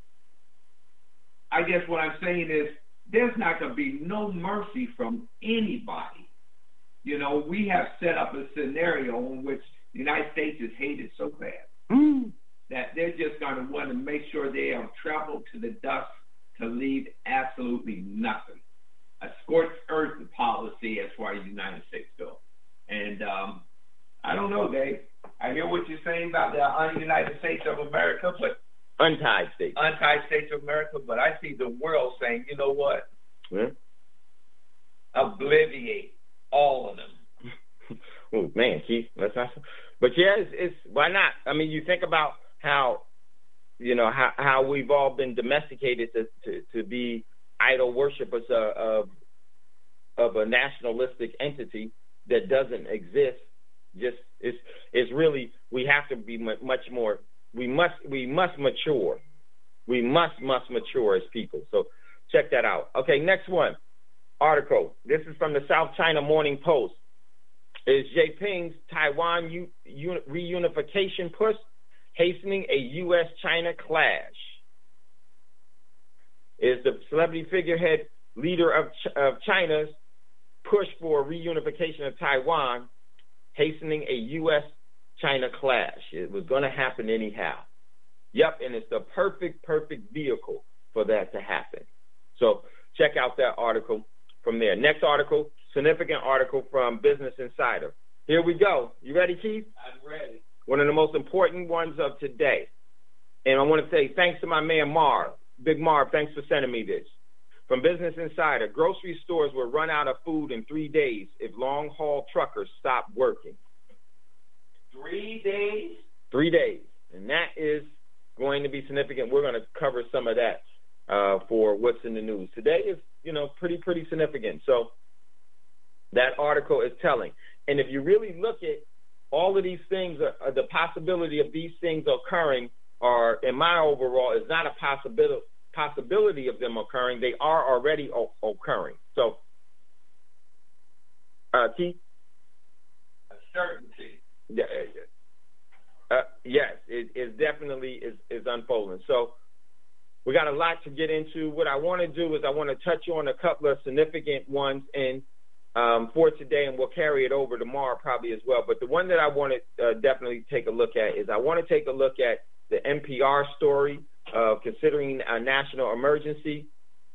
I guess what I'm saying is there's not going to be no mercy from anybody. You know, we have set up a scenario in which the United States is hated so bad mm. that they're just going to want to make sure they have traveled to the dust to leave absolutely nothing. A scorched earth policy as far as the United States go. And um, I don't know, Dave. I hear what you're saying about the un-United States of America, but untied states. Untied States of America, but I see the world saying, you know what? Yeah. Obliviate all of them. Oh man, Keith, that's not. But yeah, it's, it's why not? I mean, you think about how, you know, how how we've all been domesticated to to, to be idol worshipers of of a nationalistic entity that doesn't exist. Just it's it's really we have to be much more. We must we must mature. We must must mature as people. So check that out. Okay, next one article. This is from the South China Morning Post. Is Xi Jinping's Taiwan u- un- reunification push hastening a U S China clash? Is the celebrity figurehead leader of Ch- of China's push for reunification of Taiwan hastening a U S China clash? It was going to happen anyhow. Yep, and it's the perfect, perfect vehicle for that to happen. So check out that article from there. Next article, significant article from Business Insider. Here we go. You ready, Keith? I'm ready. One of the most important ones of today. And I want to say thanks to my man Marv. Big Marv, thanks for sending me this. From Business Insider, grocery stores will run out of food in three days if long-haul truckers stop working. Three days? Three days. And that is going to be significant. We're going to cover some of that uh, for what's in the news. Today is, you know, pretty, pretty significant. So that article is telling. And if you really look at all of these things, uh, the possibility of these things occurring are, in my overall, is not a possibility possibility of them occurring. They are already o- occurring. So, uh, Keith? A certainty. Yeah, uh, yes, it, it definitely is, is unfolding. So we got a lot to get into. What I want to do is I want to touch on a couple of significant ones and um, for today, and we'll carry it over tomorrow probably as well. But the one that I want to uh, definitely take a look at is I want to take a look at the N P R story of considering a national emergency,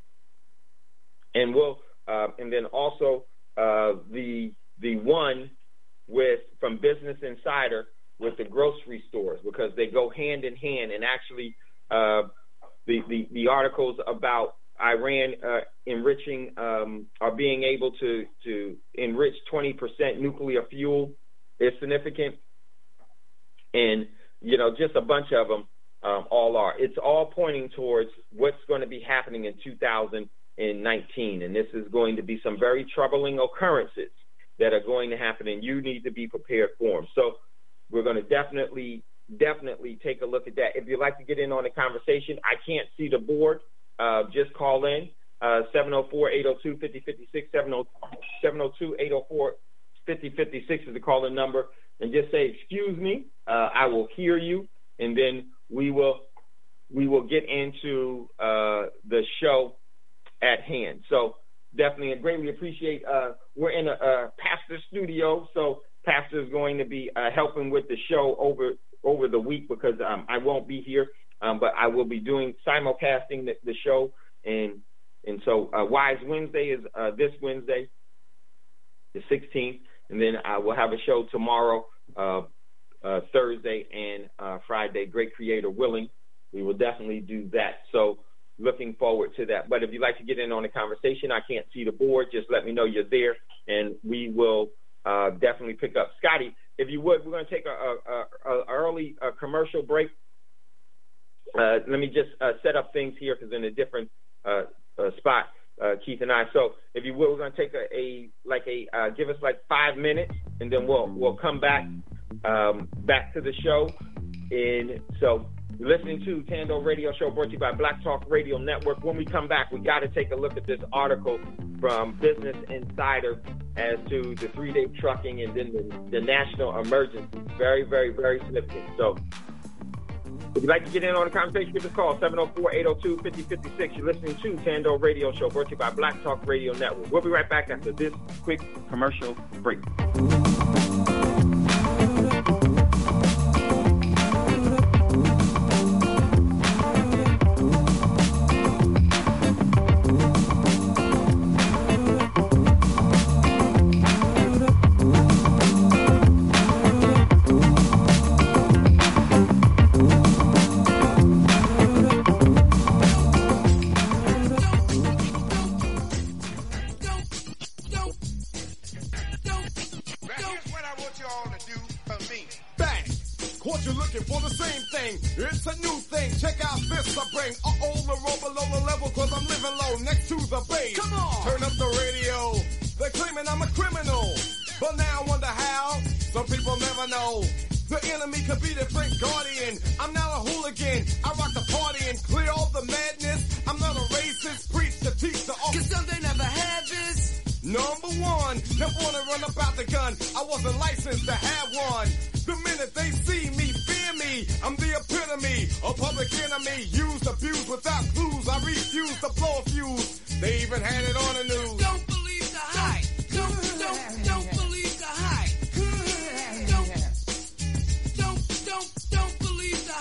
and we'll uh, and then also uh, the the one with from Business Insider with the grocery stores, because they go hand in hand. And actually, uh, the, the the articles about Iran uh, enriching um, or being able to to enrich twenty percent nuclear fuel is significant, and you know just a bunch of them. Um, all are. It's all pointing towards what's going to be happening in two thousand nineteen, and this is going to be some very troubling occurrences that are going to happen, and you need to be prepared for them. So we're going to definitely, definitely take a look at that. If you'd like to get in on the conversation, I can't see the board. Uh, just call in, uh, seven oh four, eight oh two, five oh five six, seven oh two, eight oh four, five oh five six is the calling number, and just say, excuse me, uh, I will hear you, and then we will we will get into uh, the show at hand. So definitely, I greatly appreciate. Uh, we're in a, a pastor studio, so pastor is going to be uh, helping with the show over over the week because um, I won't be here, um, but I will be doing simulcasting the, the show, and and so uh, Wise Wednesday is uh, this Wednesday, the sixteenth, and then I will have a show tomorrow. Uh, Uh, Thursday and uh, Friday, great creator willing, we will definitely do that. So looking forward to that. But if you'd like to get in on the conversation, I can't see the board. Just let me know you're there, and we will uh, definitely pick up. Scotty, if you would, we're going to take a, a, a, a early a commercial break. Uh, let me just uh, set up things here because in a different uh, uh, spot, uh, Keith and I. So if you would, we're going to take a, a like a uh, give us like five minutes, and then we'll we'll come back um, back to the show. And so you're listening to Tando Radio Show brought to you by Black Talk Radio Network. When we come back, we got to take a look at this article from Business Insider as to the three-day trucking and then the, the national emergency. Very, very, very significant. So if you'd like to get in on the conversation, give us a call, seven oh four, eight oh two, five oh five six. You're listening to Tando Radio Show brought to you by Black Talk Radio Network. We'll be right back after this quick commercial break. It's a new thing. Check out this I bring. Uh-oh, the roll below the level cause I'm living low next to the base. Come on. Turn up the radio. They're claiming I'm a criminal. But now I wonder how. Some people never know. The enemy could be the Frank Guardian. I'm not a hooligan. I rock the party and clear all the madness. I'm not a racist. Preach to teach the all. Cause some they never had this. Number one, they wanna run about the gun. I wasn't licensed to have one. The minute they see me, fear me. I'm the epitome, a public enemy. Used, abused without clues. I refuse to blow a fuse. They even had it on the news. Don't believe the hype. Don't, don't, don't believe the hype. Don't, don't, don't, don't believe the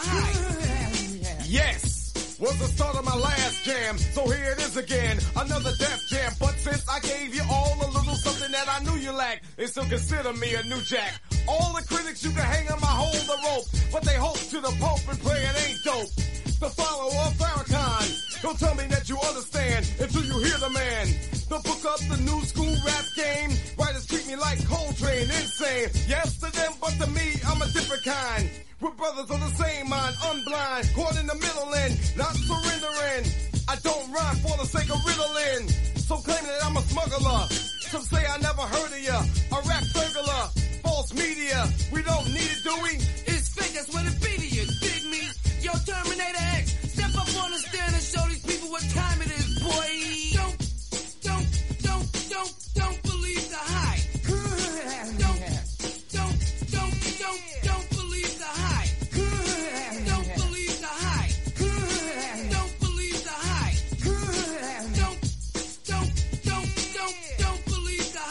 hype. Yes. Was the start of my last jam, so here it is again, another Def Jam. But since I gave you all a little something that I knew you lacked, they still consider me a new jack. All the critics you can hang on my hold the rope, but they hope to the Pope and pray it ain't dope. The follower of Farrakhan, don't tell me that you understand until you hear the man. The book up the new school rap game, writers treat me like Coltrane, insane. Yes to them, but to me, I'm a different kind. We're brothers on the same mind, unblind, caught in the middle end, not surrendering. I don't rhyme for the sake of riddling. So claim that I'm a smuggler. Some say I never heard of ya. A rap burglar, false media. We don't need it, do we? It's fake, that's what it be to you. Dig me? Yo, Terminator X, step up on the stand and show these people what time it is, boy. Don't, don't, don't, don't, don't believe the hype. Don't, don't, don't, don't, don't believe the hype. Don't believe the hype. Don't believe the hype. Don't, don't, don't, don't, don't believe the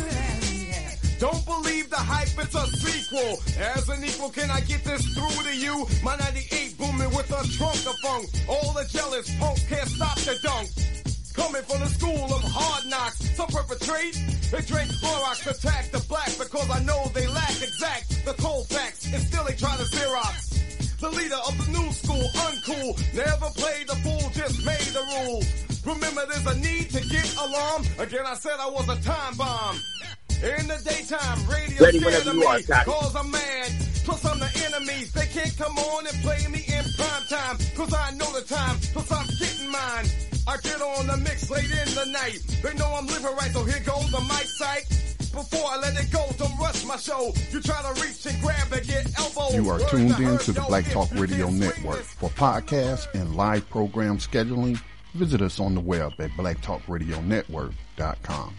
hype. Don't believe the hype, it's a sequel. As an equal, can I get this through to you? My ninety-eight booming with a trunk of funk. All the jealous punks can't stop the dunk. Coming from the school of hard knocks, some perpetrate. They drink Clorox, attack the black because I know they lack exact the cold facts, and still they try to Xerox. The leader of the new school, uncool, never played the fool, just made the rules. Remember, there's a need to get alarm. Again, I said I was a time bomb. In the daytime, radio Ready scared of me, are, cause I'm mad. Plus I'm the enemy. They can't come on and play me in prime time, cause I know the time, plus I'm getting mine. I get on the mix late in the night. They know I'm living right, so here goes the mic sight. Before I let it go, don't rush my show. You try to reach and grab and get elbows. You are tuned in to the Black Talk Radio Network. For podcasts and live program scheduling, visit us on the web at black talk radio network dot com.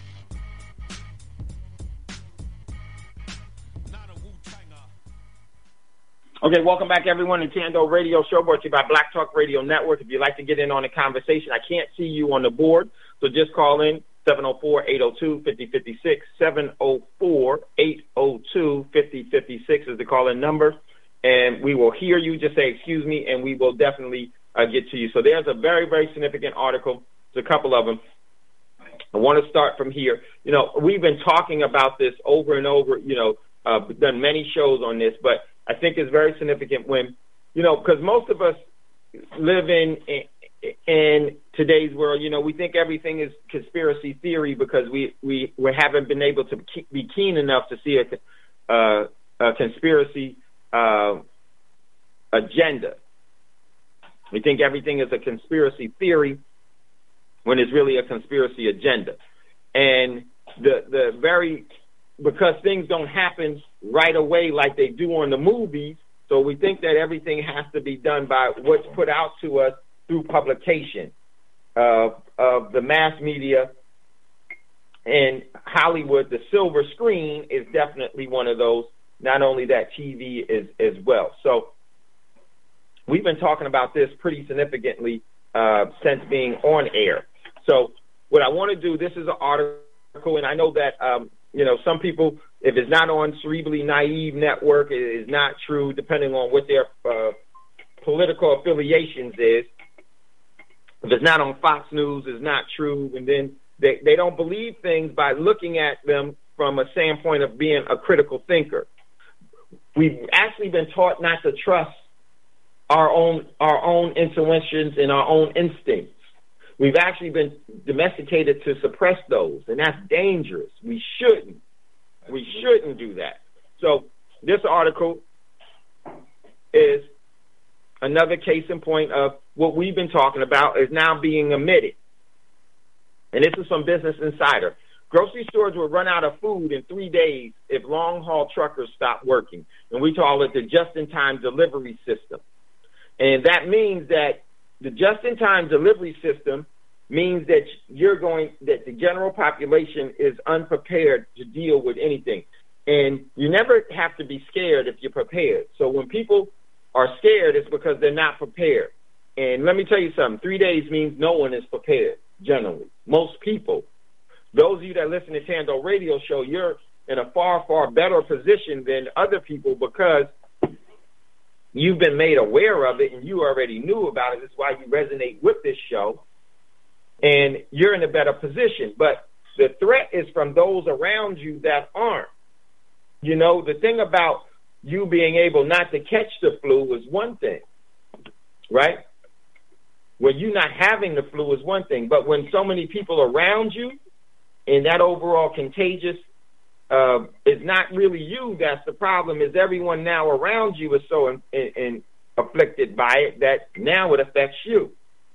Okay, welcome back, everyone, to Tando Radio Show brought to you by Black Talk Radio Network. If you'd like to get in on the conversation, I can't see you on the board, so just call in seven oh four, eight oh two, five oh five six. seven oh four, eight oh two, five oh five six is the call-in number, and we will hear you. Just say, excuse me, and we will definitely uh, get to you. So there's a very, very significant article. There's a couple of them. I want to start from here. You know, we've been talking about this over and over, you know, uh, done many shows on this, but I think it's very significant when, you know, because most of us live in, in, in today's world, you know, we think everything is conspiracy theory because we, we, we haven't been able to be keen enough to see a, uh, a conspiracy uh, agenda. We think everything is a conspiracy theory when it's really a conspiracy agenda. And the the very, because things don't happen right away like they do on the movies, so we think that everything has to be done by what's put out to us through publication uh, of the mass media. And Hollywood, the silver screen, is definitely one of those. Not only that, T V is as well. So we've been talking about this pretty significantly uh, since being on air. So what I want to do, this is an article, and I know that, um, you know, some people, if it's not on Cerebrally Naive Network, it is not true, depending on what their uh, political affiliations is. If it's not on Fox News, it's not true. And then they, they don't believe things by looking at them from a standpoint of being a critical thinker. We've actually been taught not to trust our own our own intuitions and our own instincts. We've actually been domesticated to suppress those, and that's dangerous. We shouldn't. We shouldn't do that. So this article is another case in point of what we've been talking about is now being omitted. And this is from Business Insider. Grocery stores will run out of food in three days if long-haul truckers stop working. And we call it the just-in-time delivery system. And that means that the just-in-time delivery system means that you're going, that the general population is unprepared to deal with anything. And you never have to be scared if you're prepared. So when people are scared, it's because they're not prepared. And let me tell you something, three days means no one is prepared, generally. Most people. Those of you that listen to Tando Radio Show, you're in a far, far better position than other people because you've been made aware of it and you already knew about it. That's why you resonate with this show. And you're in a better position. But the threat is from those around you that aren't. You know, the thing about you being able not to catch the flu is one thing, right? When you not having the flu is one thing. But when so many people around you and that overall contagious uh, is not really you, that's the problem, is everyone now around you is so in, in, in afflicted by it that now it affects you.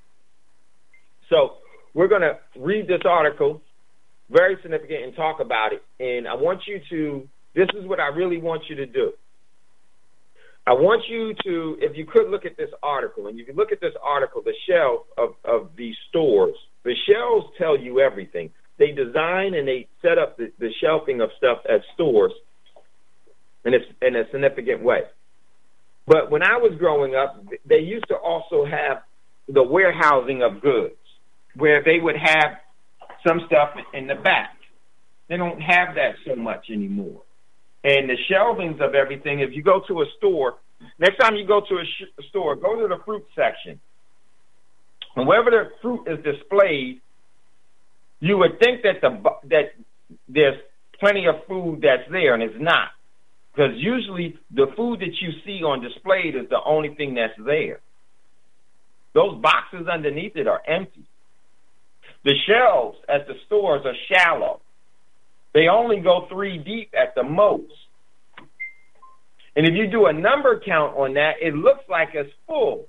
So we're going to read this article, very significant, and talk about it. And I want you to, this is what I really want you to do. I want you to, if you could look at this article, and you can look at this article, the shelf of, of these stores. The shelves tell you everything. They design and they set up the, the shelving of stuff at stores in a, in a significant way. But when I was growing up, they used to also have the warehousing of goods, where they would have some stuff in the back. They don't have that so much anymore. And the shelvings of everything, if you go to a store, next time you go to a sh- store, go to the fruit section. And wherever the fruit is displayed, you would think that the that there's plenty of food that's there, and it's not. Because usually the food that you see on display is the only thing that's there. Those boxes underneath it are empty. The shelves at the stores are shallow. They only go three deep at the most. And if you do a number count on that, it looks like it's full.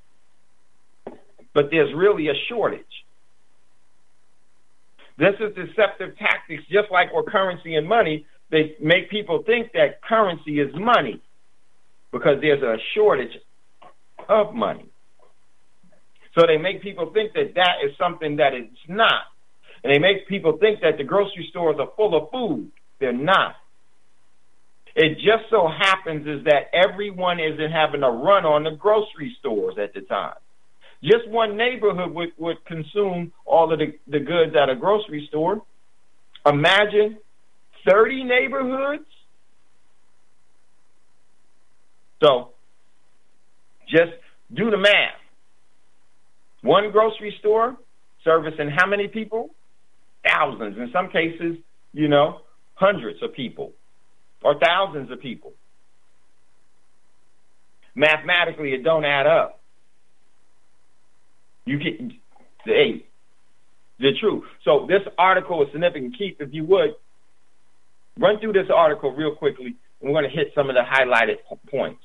But there's really a shortage. This is deceptive tactics, just like with currency and money. They make people think that currency is money because there's a shortage of money. So they make people think that that is something that it's not. And they make people think that the grocery stores are full of food. They're not. It just so happens is that everyone isn't having a run on the grocery stores at the time. Just one neighborhood would, would consume all of the, the goods at a grocery store. Imagine thirty neighborhoods. So just do the math. One grocery store servicing how many people? Thousands. In some cases, you know, hundreds of people or thousands of people. Mathematically, it don't add up. You can, the, the truth. So this article is significant. Keith, if you would, run through this article real quickly, and we're going to hit some of the highlighted points.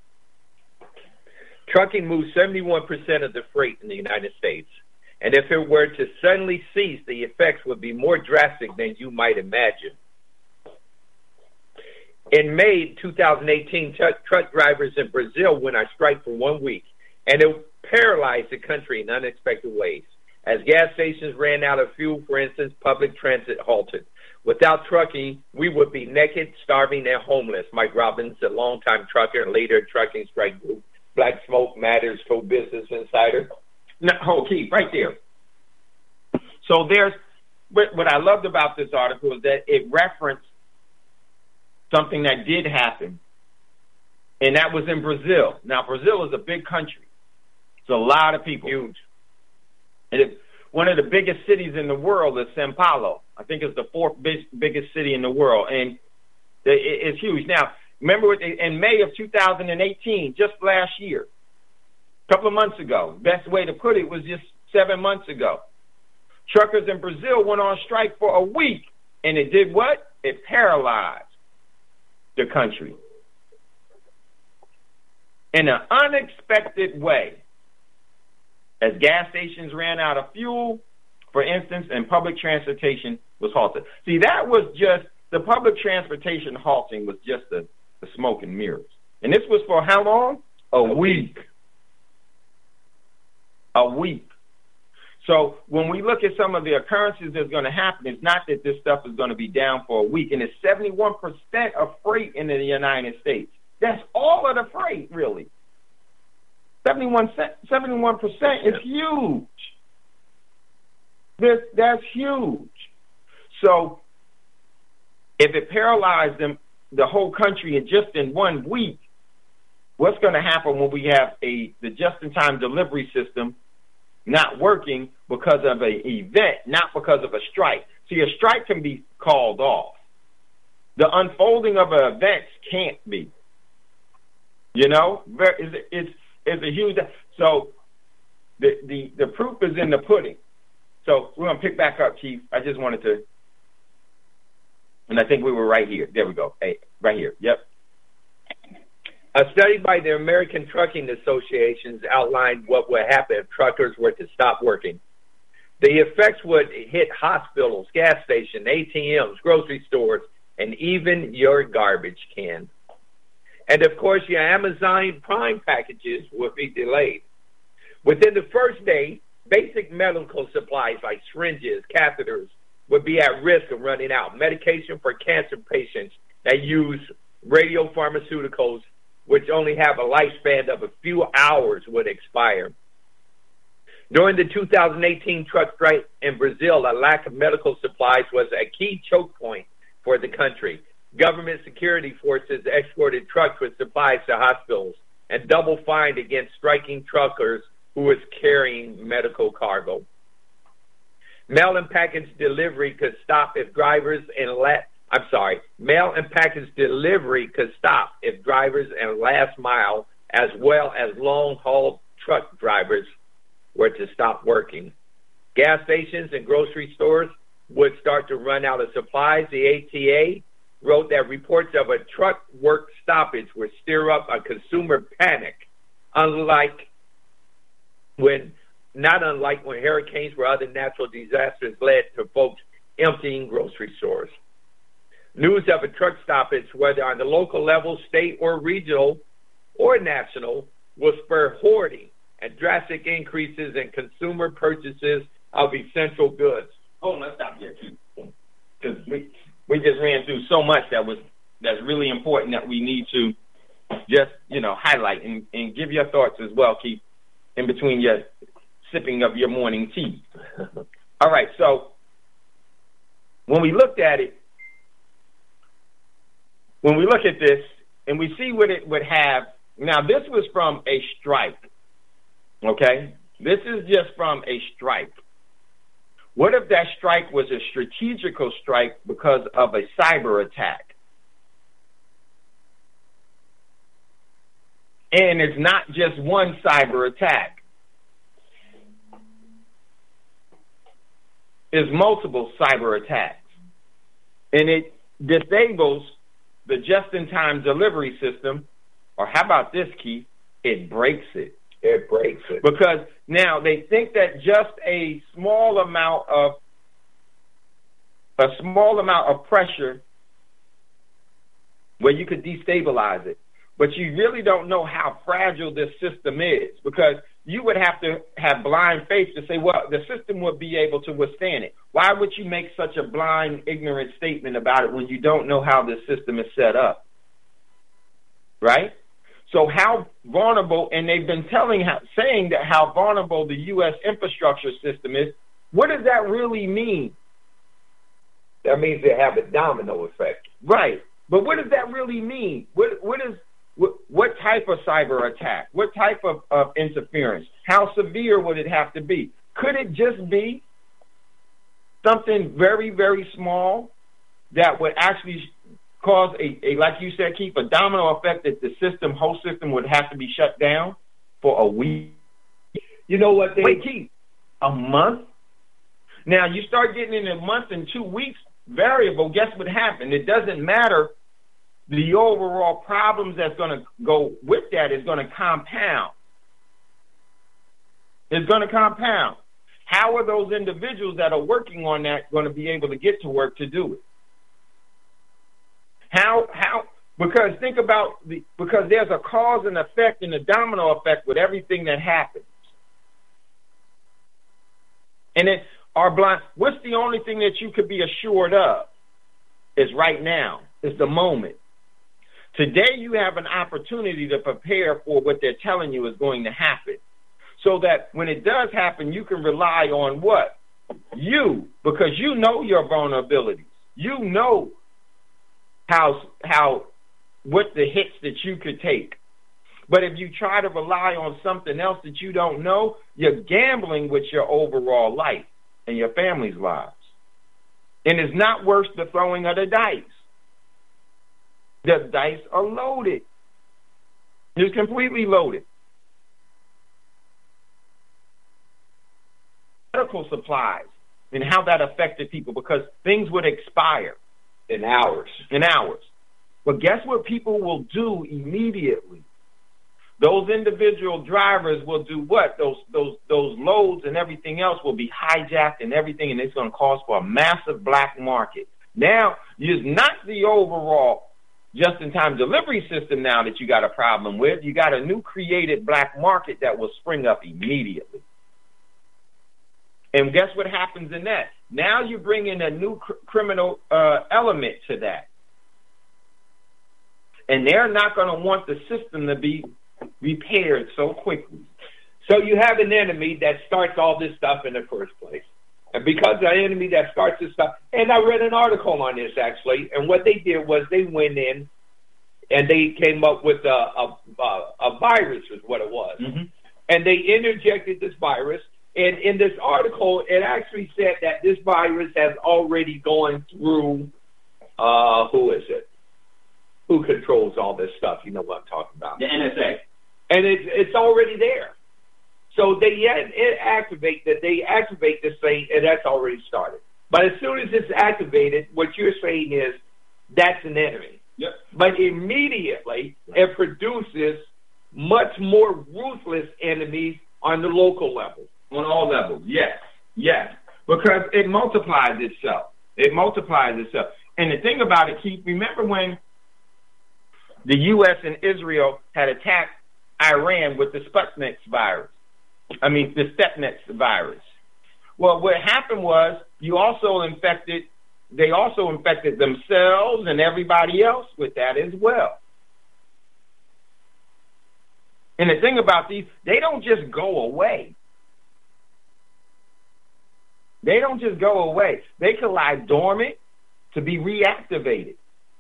Trucking moves seventy-one percent of the freight in the United States. And if it were to suddenly cease, the effects would be more drastic than you might imagine. In May two thousand eighteen, truck, truck drivers in Brazil went on strike for one week, and it paralyzed the country in unexpected ways. As gas stations ran out of fuel, for instance, public transit halted. Without trucking, we would be naked, starving, and homeless. Mike Robbins, a longtime trucker and leader of trucking strike group, Black Smoke Matters, told Business Insider. Now, hold, Keith, right there. So there's, what I loved about this article is that it referenced something that did happen, and that was in Brazil. Now, Brazil is a big country. It's a lot of people. Huge. And it, one of the biggest cities in the world is Sao Paulo. I think it's the fourth big, biggest city in the world, and it, it's huge. Now, remember in May of two thousand eighteen, just last year, a couple of months ago, best way to put it was just seven months ago, truckers in Brazil went on strike for a week, and it did what? It paralyzed the country in an unexpected way. As gas stations ran out of fuel, for instance, and public transportation was halted. See, that was just, the public transportation halting was just the, the smoke and mirrors. And this was for how long? A week. A week. So when we look at some of the occurrences that's going to happen, it's not that this stuff is going to be down for a week. And it's seventy-one percent of freight in the United States. That's all of the freight, really. seventy-one percent is huge. This, that's huge. So if it paralyzed them, the whole country in just in one week, what's going to happen when we have a the just-in-time delivery system not working because of an event, not because of a strike? See, a strike can be called off. The unfolding of an event can't be. You know, it's, it's, it's a huge. So the, the, the proof is in the pudding. So we're going to pick back up, Chief. I just wanted to, and I think we were right here. There we go. Hey, right here. Yep. A study by the American Trucking Associations outlined what would happen if truckers were to stop working. The effects would hit hospitals, gas stations, A T Ms, grocery stores, and even your garbage can. And, of course, your Amazon Prime packages would be delayed. Within the first day, basic medical supplies like syringes, catheters would be at risk of running out. Medication for cancer patients that use radiopharmaceuticals, which only have a lifespan of a few hours, would expire. During the two thousand eighteen truck strike in Brazil, a lack of medical supplies was a key choke point for the country. Government security forces escorted trucks with supplies to hospitals and double fined against striking truckers who was carrying medical cargo. Mail and package delivery could stop if drivers and la- I'm sorry, mail and package delivery could stop if drivers and last mile, as well as long-haul truck drivers, were to stop working. Gas stations and grocery stores would start to run out of supplies. The A T A wrote that reports of a truck work stoppage would stir up a consumer panic, unlike when, not unlike when hurricanes or other natural disasters led to folks emptying grocery stores. News of a truck stoppage, whether on the local level, state or regional or national, will spur hoarding and drastic increases in consumer purchases of essential goods. Oh, let's stop here, because we we just ran through so much that was that's really important that we need to just you know highlight and, and give your thoughts as well, Keith, in between your sipping of your morning tea. All right, so when we looked at it, when we look at this and we see what it would have, now this was from a strike, okay? This is just from a strike. What if that strike was a strategical strike because of a cyber attack? And it's not just one cyber attack. is multiple cyber attacks. And it disables the just-in-time delivery system, or how about this, Keith? It breaks it. It breaks it. Because now they think that just a small amount of a small amount of pressure where you could destabilize it. But you really don't know how fragile this system is, because you would have to have blind faith to say, well, the system would be able to withstand it. Why would you make such a blind, ignorant statement about it when you don't know how the system is set up? Right? So how vulnerable, and they've been telling, saying that how vulnerable the U S infrastructure system is. What does that really mean? That means they have a domino effect. Right. But what does that really mean? What What is what, what type of cyber attack? What type of, of interference? How severe would it have to be? Could it just be something very, very small that would actually cause a, a, like you said, Keith, a domino effect that the system, whole system would have to be shut down for a week? You know what? They, Wait, Keith, a month? Now, you start getting in a month and two weeks variable, guess what happened? It doesn't matter. The overall problems that's going to go with that is going to compound. It's going to compound. How are those individuals that are working on that going to be able to get to work to do it? How, how, because think about the, because there's a cause and effect and a domino effect with everything that happens. And it, our blind, what's the only thing that you could be assured of is right now, is the moment. Today you have an opportunity to prepare for what they're telling you is going to happen, so that when it does happen, you can rely on what? You, because you know your vulnerabilities. You know how, how, what the hits that you could take. But if you try to rely on something else that you don't know, you're gambling with your overall life and your family's lives. And it's not worth the throwing of the dice. The dice are loaded. It's completely loaded. Medical supplies and how that affected people, because things would expire in hours. In hours. But guess what people will do immediately? Those individual drivers will do what? Those those those loads and everything else will be hijacked and everything, and it's going to cause for a massive black market. Now, it's not the overall just-in-time delivery system now that you got a problem with. You got a new created black market that will spring up immediately. And guess what happens in that? Now you bring in a new cr- criminal uh, element to that. And they're not going to want the system to be repaired so quickly. So you have an enemy that starts all this stuff in the first place. And because the enemy that starts this stuff, and I read an article on this actually, and what they did was they went in and they came up with a, a, a, a virus is what it was. Mm-hmm. And they interjected this virus. And in this article, it actually said that this virus has already gone through, uh, who is it? Who controls all this stuff? You know what I'm talking about. The N S A. And it's, it's already there. So they it activate that they activate this thing, and that's already started. But as soon as it's activated, what you're saying is that's an enemy. Yep. But immediately it produces much more ruthless enemies on the local level. On all levels, yes, yes. Because it multiplies itself. It multiplies itself. And the thing about it, Keith, remember when the U S and Israel had attacked Iran with the Sputnik virus? I mean, the Sputnik virus. Well, what happened was you also infected, they also infected themselves and everybody else with that as well. And the thing about these, they don't just go away. They don't just go away. They can lie dormant to be reactivated.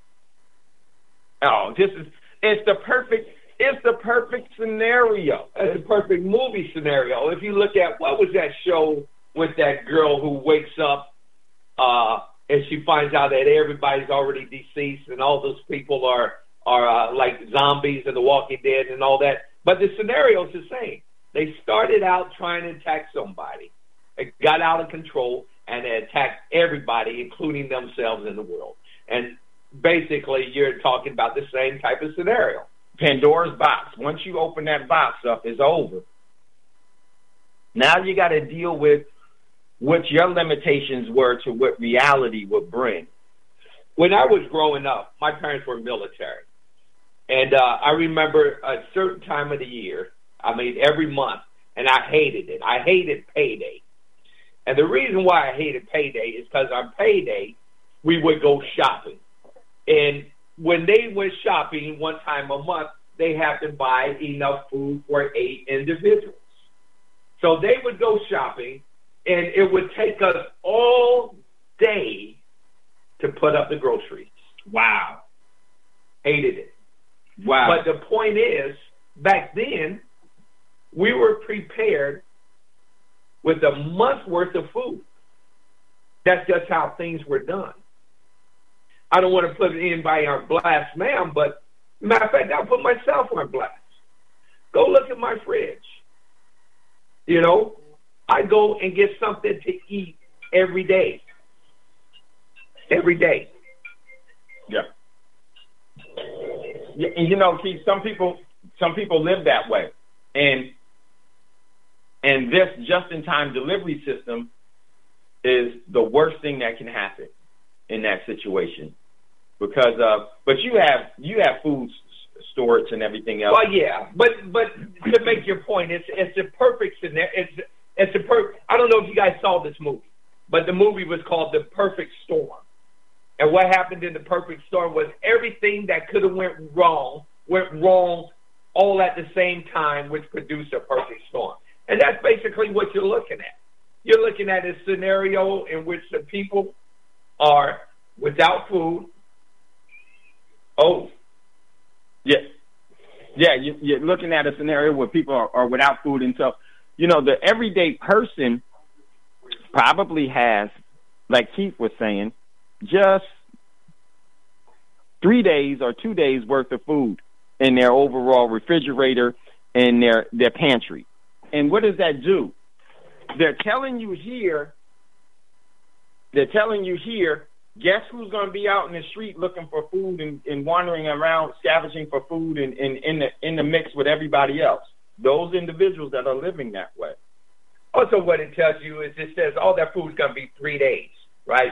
Oh, this is, it's the perfect, it's the perfect scenario. It's a perfect movie scenario. If you look at, what was that show with that girl who wakes up uh, and she finds out that everybody's already deceased and all those people are, are uh, like zombies in The Walking Dead and all that. But the scenario is the same. They started out trying to attack somebody. It got out of control, and attack everybody, including themselves in the world. And basically, you're talking about the same type of scenario. Pandora's box. Once you open that box up, it's over. Now you got to deal with what your limitations were to what reality would bring. When I was growing up, my parents were military. And uh, I remember a certain time of the year, I mean, every month, and I hated it. I hated payday. And the reason why I hated payday is because on payday, we would go shopping. And when they went shopping one time a month, they had to buy enough food for eight individuals. So they would go shopping, and it would take us all day to put up the groceries. Wow. Hated it. Wow. But the point is, back then, we were prepared with a month's worth of food. That's just how things were done. I don't want to put anybody on blast, ma'am, but matter of fact, I'll put myself on blast. Go look at my fridge. You know, I go and get something to eat every day. Every day. Yeah. And you know, Keith, some people, some people live that way, and and this just-in-time delivery system is the worst thing that can happen in that situation, because uh, but you have you have food storage and everything else. Well, yeah, but but to make your point, it's it's a perfect scenario. It's it's a per. I don't know if you guys saw this movie, but the movie was called The Perfect Storm. And what happened in The Perfect Storm was everything that could have went wrong went wrong all at the same time, which produced a perfect storm. And that's basically what you're looking at. You're looking at a scenario in which the people are without food. Oh, yeah. Yeah, you, you're looking at a scenario where people are, are without food. And so, you know, the everyday person probably has, like Keith was saying, just three days or two days worth of food in their overall refrigerator and their, their pantry. And what does that do? They're telling you here, they're telling you here, guess who's going to be out in the street looking for food and, and wandering around scavenging for food and, and in the in the mix with everybody else? Those individuals that are living that way. Also, what it tells you is it says all that food's going to be three days, right?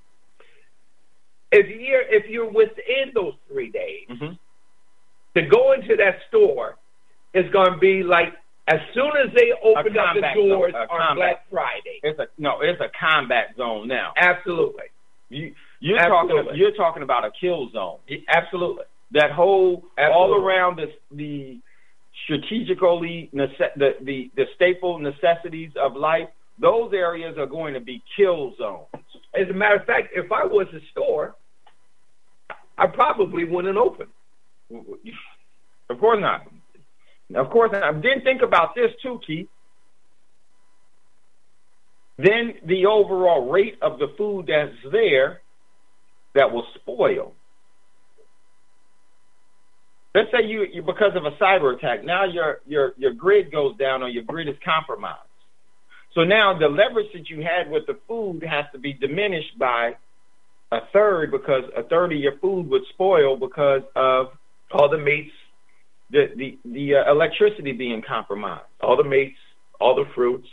If you're if you're within those three days, mm-hmm. to go into that store is going to be like as soon as they open up the doors zone, on Black Friday. It's a no, it's a combat zone now. Absolutely. You, you're Absolutely. talking. You're talking about a kill zone. Absolutely. That whole Absolutely. all around the the strategically nece- the, the the staple necessities of life. Those areas are going to be kill zones. As a matter of fact, if I was a store, I probably wouldn't open. Of course not. Of course not. Then think about this too, Keith. Then the overall rate of the food that's there that will spoil. Let's say you, you because of a cyber attack, now your your your grid goes down or your grid is compromised. So now the leverage that you had with the food has to be diminished by a third, because a third of your food would spoil because of all the meats, the the, the uh, electricity being compromised, all the meats, all the fruits,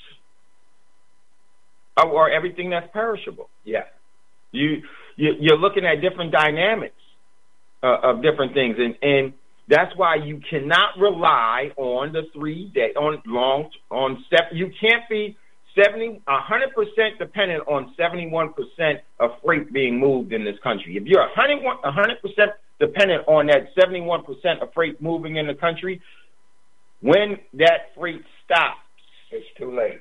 or, or everything that's perishable. Yeah, you, you you're looking at different dynamics uh, of different things, and and that's why you cannot rely on the three day on long on step. You can't be seventy, a hundred percent dependent on seventy-one percent of freight being moved in this country. If you're a hundred percent dependent on that seventy-one percent of freight moving in the country, when that freight stops, it's too late.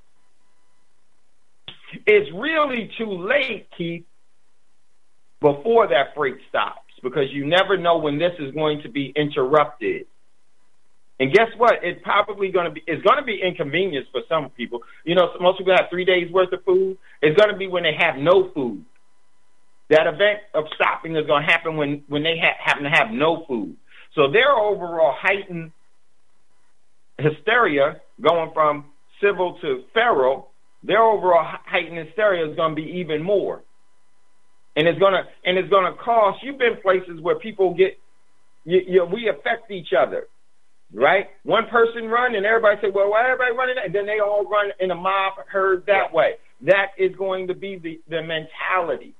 It's really too late, Keith, before that freight stops, because you never know when this is going to be interrupted. And guess what? It's probably going to be, it's going to be inconvenience for some people. You know, most people have three days worth of food. It's going to be when they have no food. That event of stopping is going to happen when, when they ha- happen to have no food. So their overall heightened hysteria, going from civil to feral, their overall height and hysteria is going to be even more. And it's gonna and it's gonna cost. You've been places where people get, you, you, we affect each other, right? One person run and everybody say, well, why everybody running that? And then they all run in a mob herd that way. That is going to be the, the mentality.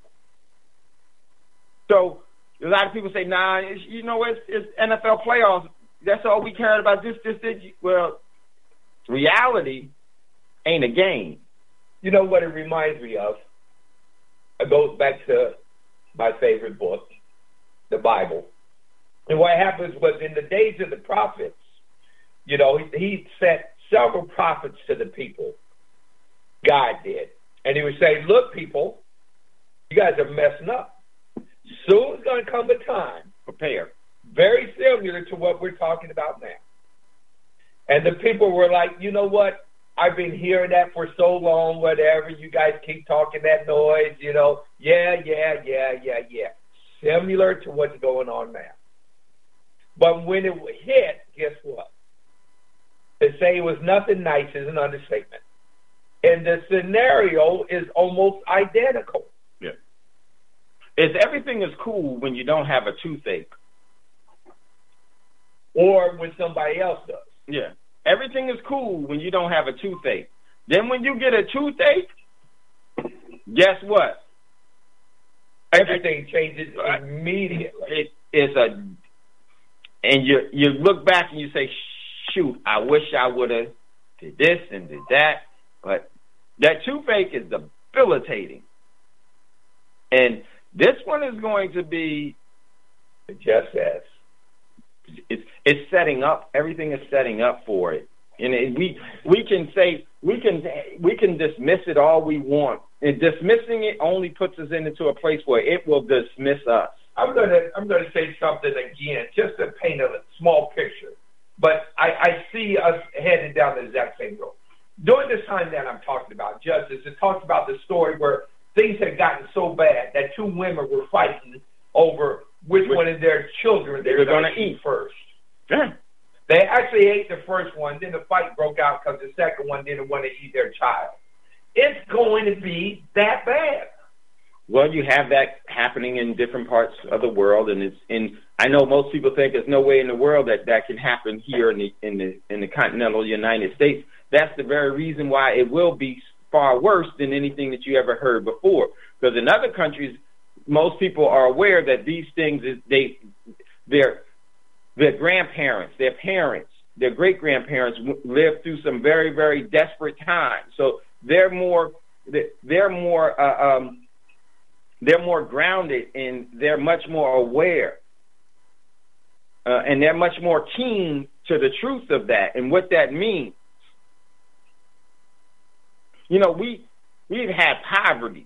So a lot of people say, nah, it's, you know, it's, it's N F L playoffs. That's all we cared about. This, this, this. Well, reality ain't a game. You know what it reminds me of? It goes back to my favorite book, the Bible. And what happens was in the days of the prophets, you know, he, he sent several prophets to the people. God did. And he would say, look, people, you guys are messing up. Soon is going to come a time, prepare, very similar to what we're talking about now. And the people were like, you know what? I've been hearing that for so long, whatever. You guys keep talking that noise, you know. Yeah, yeah, yeah, yeah, yeah. Similar to what's going on now. But when it hit, guess what? To say it was nothing nice is an understatement. And the scenario is almost identical. Yeah. Is everything is cool when you don't have a toothache? Or when somebody else does. Yeah. Everything is cool when you don't have a toothache. Then when you get a toothache, guess what? Everything changes immediately. It is a, and you you look back and you say, shoot, I wish I would have did this and did that. But that toothache is debilitating. And this one is going to be just as. It's it's setting up. Everything is setting up for it, and it, we we can say we can we can dismiss it all we want, and dismissing it only puts us into a place where it will dismiss us. I'm gonna I'm gonna say something again, just to paint a small picture, but I, I see us headed down the exact same road. During this time that I'm talking about, Justice, it talks about the story where things had gotten so bad that two women were fighting over which one of their children they were going to eat first. Yeah. They actually ate the first one, then the fight broke out because the second one didn't want to eat their child. It's going to be that bad. Well, you have that happening in different parts of the world, and it's in. I know most people think there's no way in the world that that can happen here in the in the in the continental United States. That's the very reason why it will be far worse than anything that you ever heard before. Because in other countries, most people are aware that these things is they, their their grandparents, their parents, their great grandparents lived through some very very desperate times. So they're more they're more uh, um, they're more grounded and they're much more aware, uh, and they're much more keen to the truth of that and what that means. You know, we we've had poverty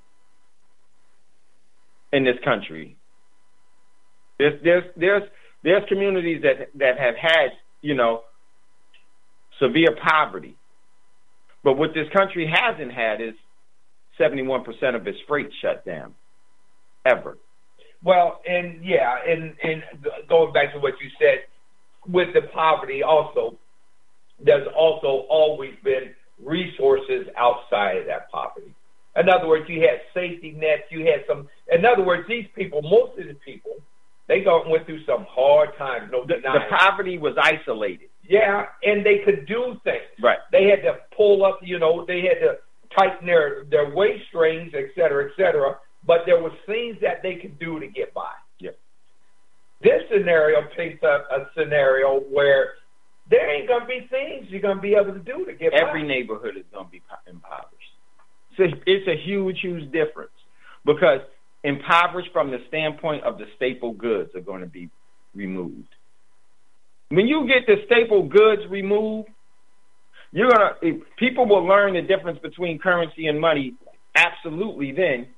in this country. There's there's there's there's communities that that have had, you know, severe poverty. But what this country hasn't had is seventy-one percent of its freight shut down. Ever. Well, and yeah, and, and going back to what you said, with the poverty also, there's also always been resources outside of that poverty. In other words, you had safety nets, you had some, in other words, these people, most of the people, they went through some hard times. No the, the poverty was isolated. Yeah, and they could do things. Right. They had to pull up, you know, they had to tighten their, their waist strings, et cetera, et cetera, but there was things that they could do to get by. Yeah. This scenario paints up a scenario where there ain't going to be things you're going to be able to do to get Every by. Every neighborhood is going to be impoverished. So it's a huge, huge difference because impoverished from the standpoint of the staple goods are going to be removed. When you get the staple goods removed, you're gonna people will learn the difference between currency and money absolutely then,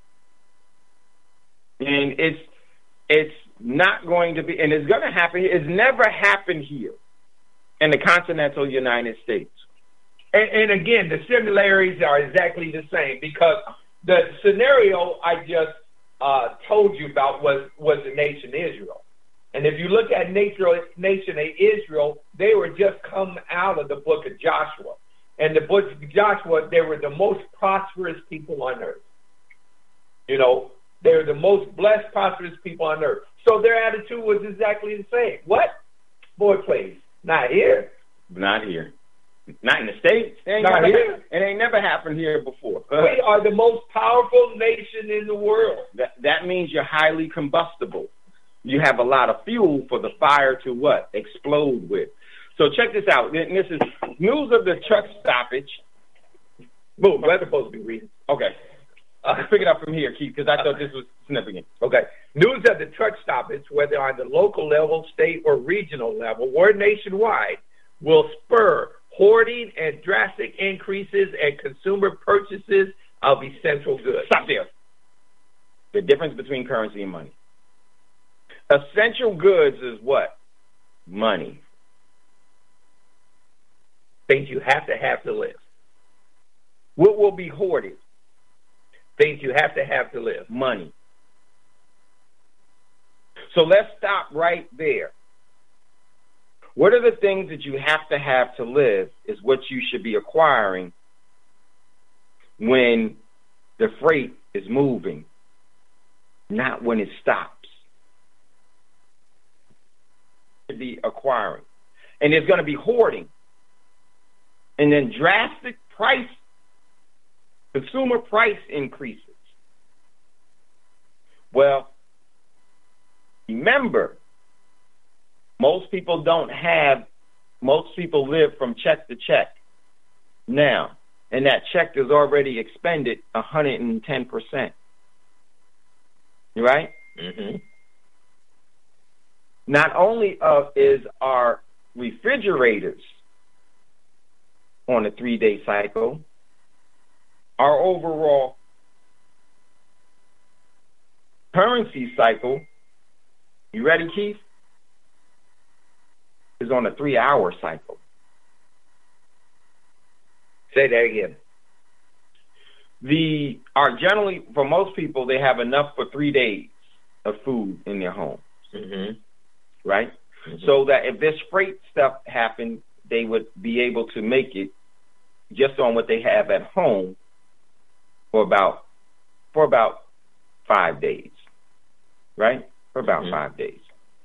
and it's it's not going to be, and it's going to happen. It's never happened here in the continental United States. And, and again, the similarities are exactly the same because the scenario I just uh, told you about was was the nation Israel. And if you look at nation, nation of Israel, they were just come out of the book of Joshua. and the book of Joshua, they were the most prosperous people on earth. You know, they were the most blessed, prosperous people on earth. So their attitude was exactly the same. What? Boy, please. Not here. Not here. Not in the States. It ain't, Not never, here. It ain't never happened here before. We are the most powerful nation in the world. That, that means you're highly combustible. You have a lot of fuel for the fire to what? Explode with. So check this out. And this is news of the truck stoppage. Boom, we're supposed to be reading. Okay. Uh, pick it up from here, Keith, because I thought this was significant. Okay. News of the truck stoppage, whether on the local level, state, or regional level, or nationwide, will spur hoarding and drastic increases in consumer purchases of essential goods. Stop there. The difference between currency and money. Essential goods is what? Money. Things you have to have to live. What will be hoarded? Things you have to have to live. Money. So let's stop right there. What are the things that you have to have to live is what you should be acquiring when the freight is moving, not when it stops. You should be acquiring. And there's going to be hoarding. And then drastic price, consumer price increases. Well, remember, most people don't have, most people live from check to check now, and that check is already expended one hundred ten percent. You right? Mm-hmm. Not only uh, is our refrigerators on a three-day cycle, our overall currency cycle, you ready, Keith? Is on a three-hour cycle. Say that again. The are generally, for most people, they have enough for three days of food in their homes, Mm-hmm. right? Mm-hmm. So that if this freight stuff happened, they would be able to make it just on what they have at home for about for about five days, right? For about Mm-hmm. five days.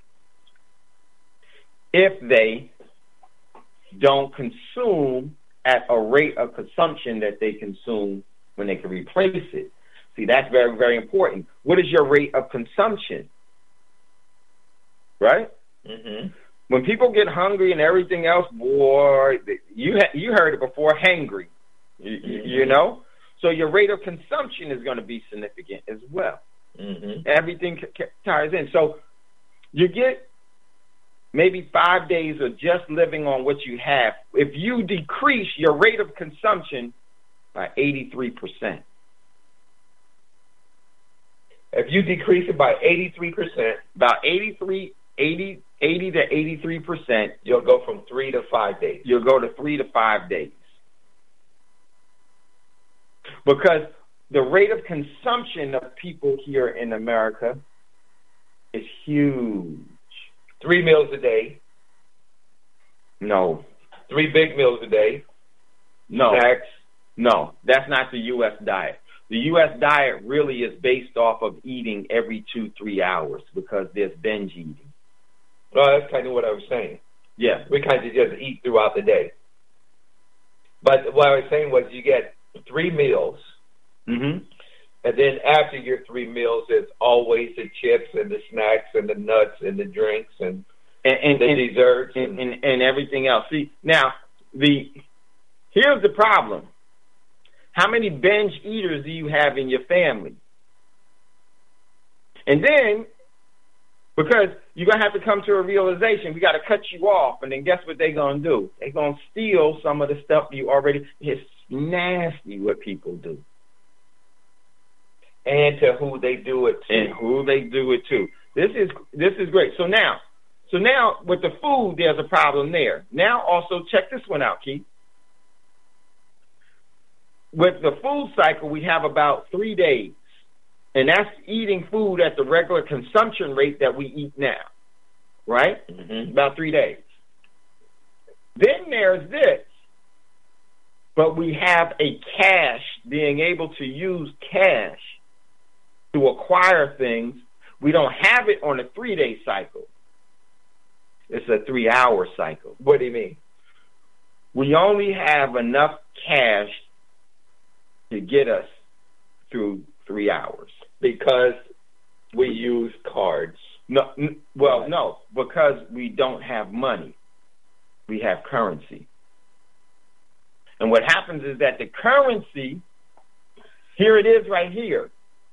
If they don't consume at a rate of consumption that they consume when they can replace it. See, that's very, very important. What is your rate of consumption? Right? Mm-hmm. When people get hungry and everything else, boy, you ha- you heard it before, hangry. You, Mm-hmm. you know? So your rate of consumption is going to be significant as well. Mm-hmm. Everything c- c- ties in. So you get maybe five days of just living on what you have. If you decrease your rate of consumption by eighty-three percent. If you decrease it by eighty-three percent, About eighty-three, eighty, eighty to eighty-three percent, you'll go from three to five days. you'll go to three to five days. Because the rate of consumption of people here in America is huge. Three meals a day, No, three big meals a day, no, snacks. no. That's not the U S diet. The U S diet really is based off of eating every two, three hours because there's binge eating. Well, that's kind of what I was saying. Yeah. We kind of just eat throughout the day. But what I was saying was you get three meals, Mm-hmm. and then after your three meals, it's always the chips and the snacks and the nuts and the drinks and, And, and, the and, desserts. and, and, and everything else. See, now, the here's the problem. How many binge eaters do you have in your family? And then, because you're going to have to come to a realization, we got to cut you off, and then guess what they're going to do? They're going to steal some of the stuff you already, it's nasty what people do. and to who they do it to. And who they do it to. This is this is great. So now, so now with the food, there's a problem there. Now also check this one out, Keith. With the food cycle, we have about three days. And that's eating food at the regular consumption rate that we eat now. Right? Mm-hmm. About three days. Then there's this. but we have a cash, being able to use cash to acquire things. We don't have it on a three-day cycle. It's a three-hour cycle. What do you mean? We only have enough cash to get us through three hours. Because we use cards. No, n- well, no, because we don't have money. We have currency. And what happens is that the currency, here it is right here,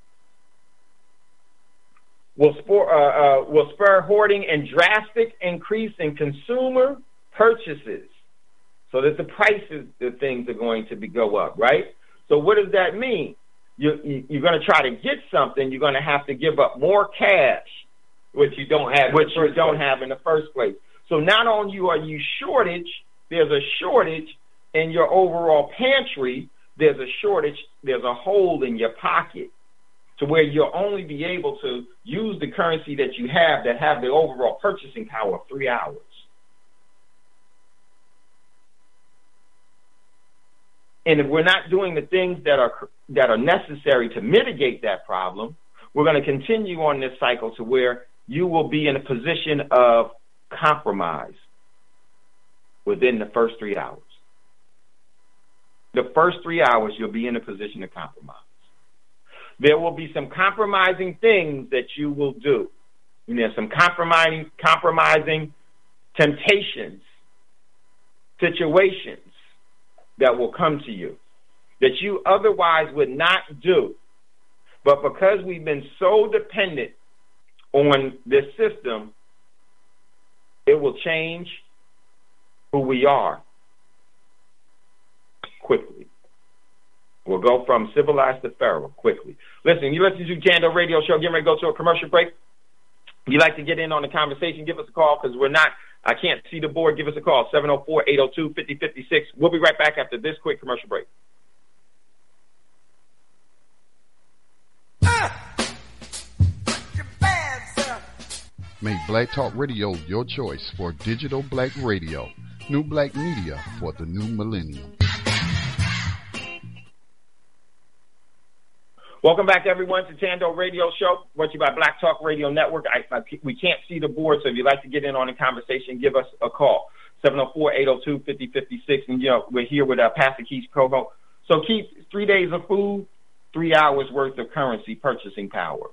will spur, uh, uh, will spur hoarding and drastic increase in consumer purchases, so that the prices of things are going to be go up, right? So what does that mean? You, you, you're going to try to get something, you're going to have to give up more cash, which you don't have, which you don't have in the first place. So not only are you shortage, there's a shortage in your overall pantry, there's a shortage, there's a hole in your pocket, to where you'll only be able to use the currency that you have that have the overall purchasing power of three hours. And if we're not doing the things that are that are necessary to mitigate that problem, we're going to continue on this cycle to where you will be in a position of compromise within the first three hours. The first three hours, you'll be in a position of compromise. There will be some compromising things that you will do. You know, some compromising, compromising temptations, situations that will come to you that you otherwise would not do. But because we've been so dependent on this system, it will change who we are quickly. We'll go from civilized to feral quickly. Listen, you listen to Jando Radio Show. Getting ready to go to a commercial break. If you'd like to get in on the conversation, give us a call, because we're not, I can't see the board. Give us a call, seven oh four, eight oh two, five oh five six. We'll be right back after this quick commercial break. Make Black Talk Radio your choice for digital black radio. New black media for the new millennium. Welcome back, everyone, to Tando Radio Show, brought to you by Black Talk Radio Network. I, I, we can't see the board, so if you'd like to get in on the conversation, give us a call, seven oh four, eight oh two, five oh five six. And, you know, we're here with uh, Pastor Keith Coho. So, Keith, three days of food, three hours worth of currency purchasing power.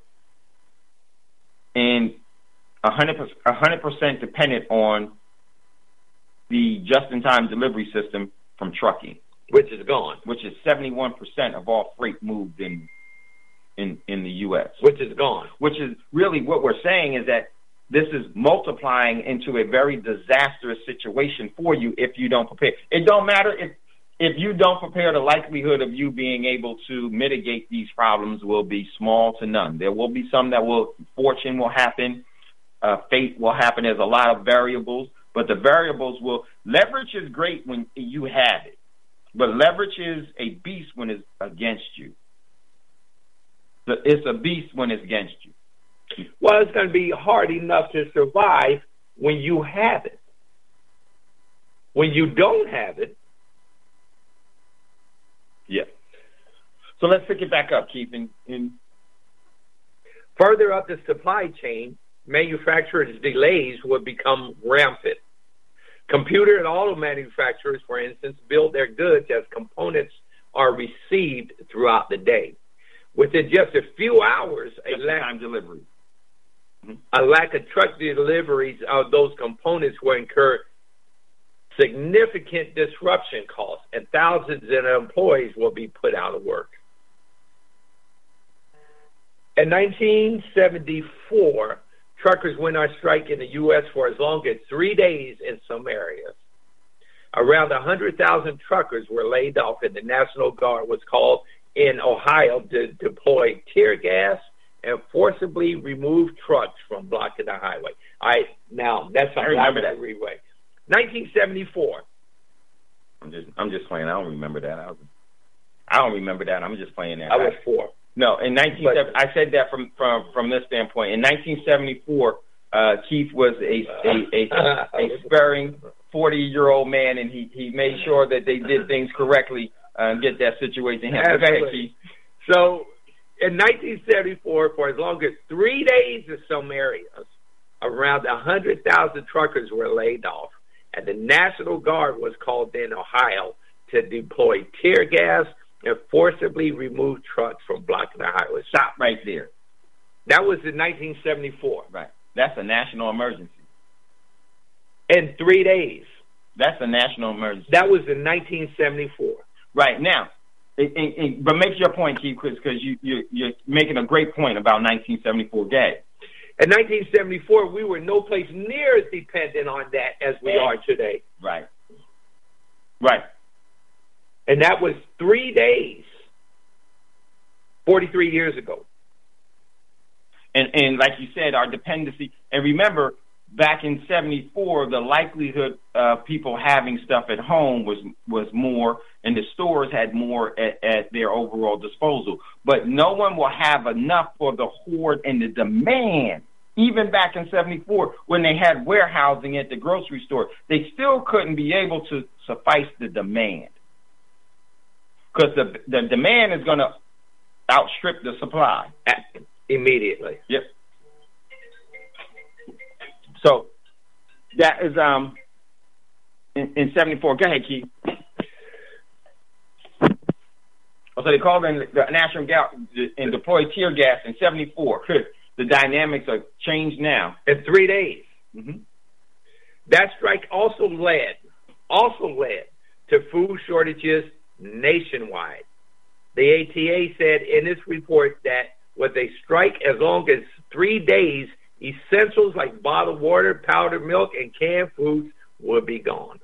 And one hundred percent dependent on the just-in-time delivery system from trucking. Which is gone. Which is seventy-one percent of all freight moved in In, in the U S Which is gone. Which is really what we're saying is that this is multiplying into a very disastrous situation for you if you don't prepare. It don't matter if if you don't prepare, the likelihood of you being able to mitigate these problems will be small to none. There will be some that will, fortune will happen, uh, fate will happen. There's a lot of variables, but the variables will, leverage is great when you have it, but leverage is a beast when it's against you. It's a beast when it's against you. Well, it's going to be hard enough to survive when you have it. When you don't have it. Yeah. So let's pick it back up, Keith. In, in Further up the supply chain, manufacturers' delays will become rampant. Computer and auto manufacturers, for instance, build their goods as components are received throughout the day. Within just a few hours, a lack, time delivery. Mm-hmm. a lack of truck deliveries of those components will incur significant disruption costs, and thousands of employees will be put out of work. In nineteen seventy-four, truckers went on strike in the U S for as long as three days in some areas. Around one hundred thousand truckers were laid off, and the National Guard was called in Ohio to deploy tear gas and forcibly remove trucks from blocking the highway. I now that's I remember that freeway. nineteen seventy-four. I'm just I'm just playing. I don't remember that. I, was, I don't remember that. I'm just playing that. I was four. No, in nineteen seventy, I said that from from from this standpoint. In nineteen seventy-four, uh, Keith was a a a, a spurring forty-year-old man, and he, he made sure that they did things correctly uh, and get that situation handled. Go ahead, Keith. So in nineteen seventy-four, for as long as three days in some areas, around one hundred thousand truckers were laid off, and the National Guard was called in Ohio to deploy tear gas and forcibly remove trucks from blocking the highway. Stop right there. That was in nineteen seventy-four. Right. That's a national emergency. In three days. That's a national emergency. That was in nineteen seventy-four. Right. Now, it, it, it, but make your point, Keith, because you, you, you're making a great point about nineteen seventy-four gas. In nineteen seventy-four, we were no place near as dependent on that as we are today. Right. Right. And that was three days, forty-three years ago. And, and like you said, our dependency, and remember, back in seventy-four, the likelihood of people having stuff at home was was more, and the stores had more at, at their overall disposal. But no one will have enough for the hoard and the demand. Even back in seventy-four, when they had warehousing at the grocery store, they still couldn't be able to suffice the demand. Because the, the demand is going to outstrip the supply. Immediately. Yep. So that is um in, in seventy-four. Go ahead, Keith. So they called in the National Guard and deployed tear gas in seventy-four. The dynamics are changed now. In three days. Mm-hmm. That strike also led, also led to food shortages nationwide. The A T A said in its report that with a strike as long as three days, essentials like bottled water, powdered milk, and canned foods will be gone.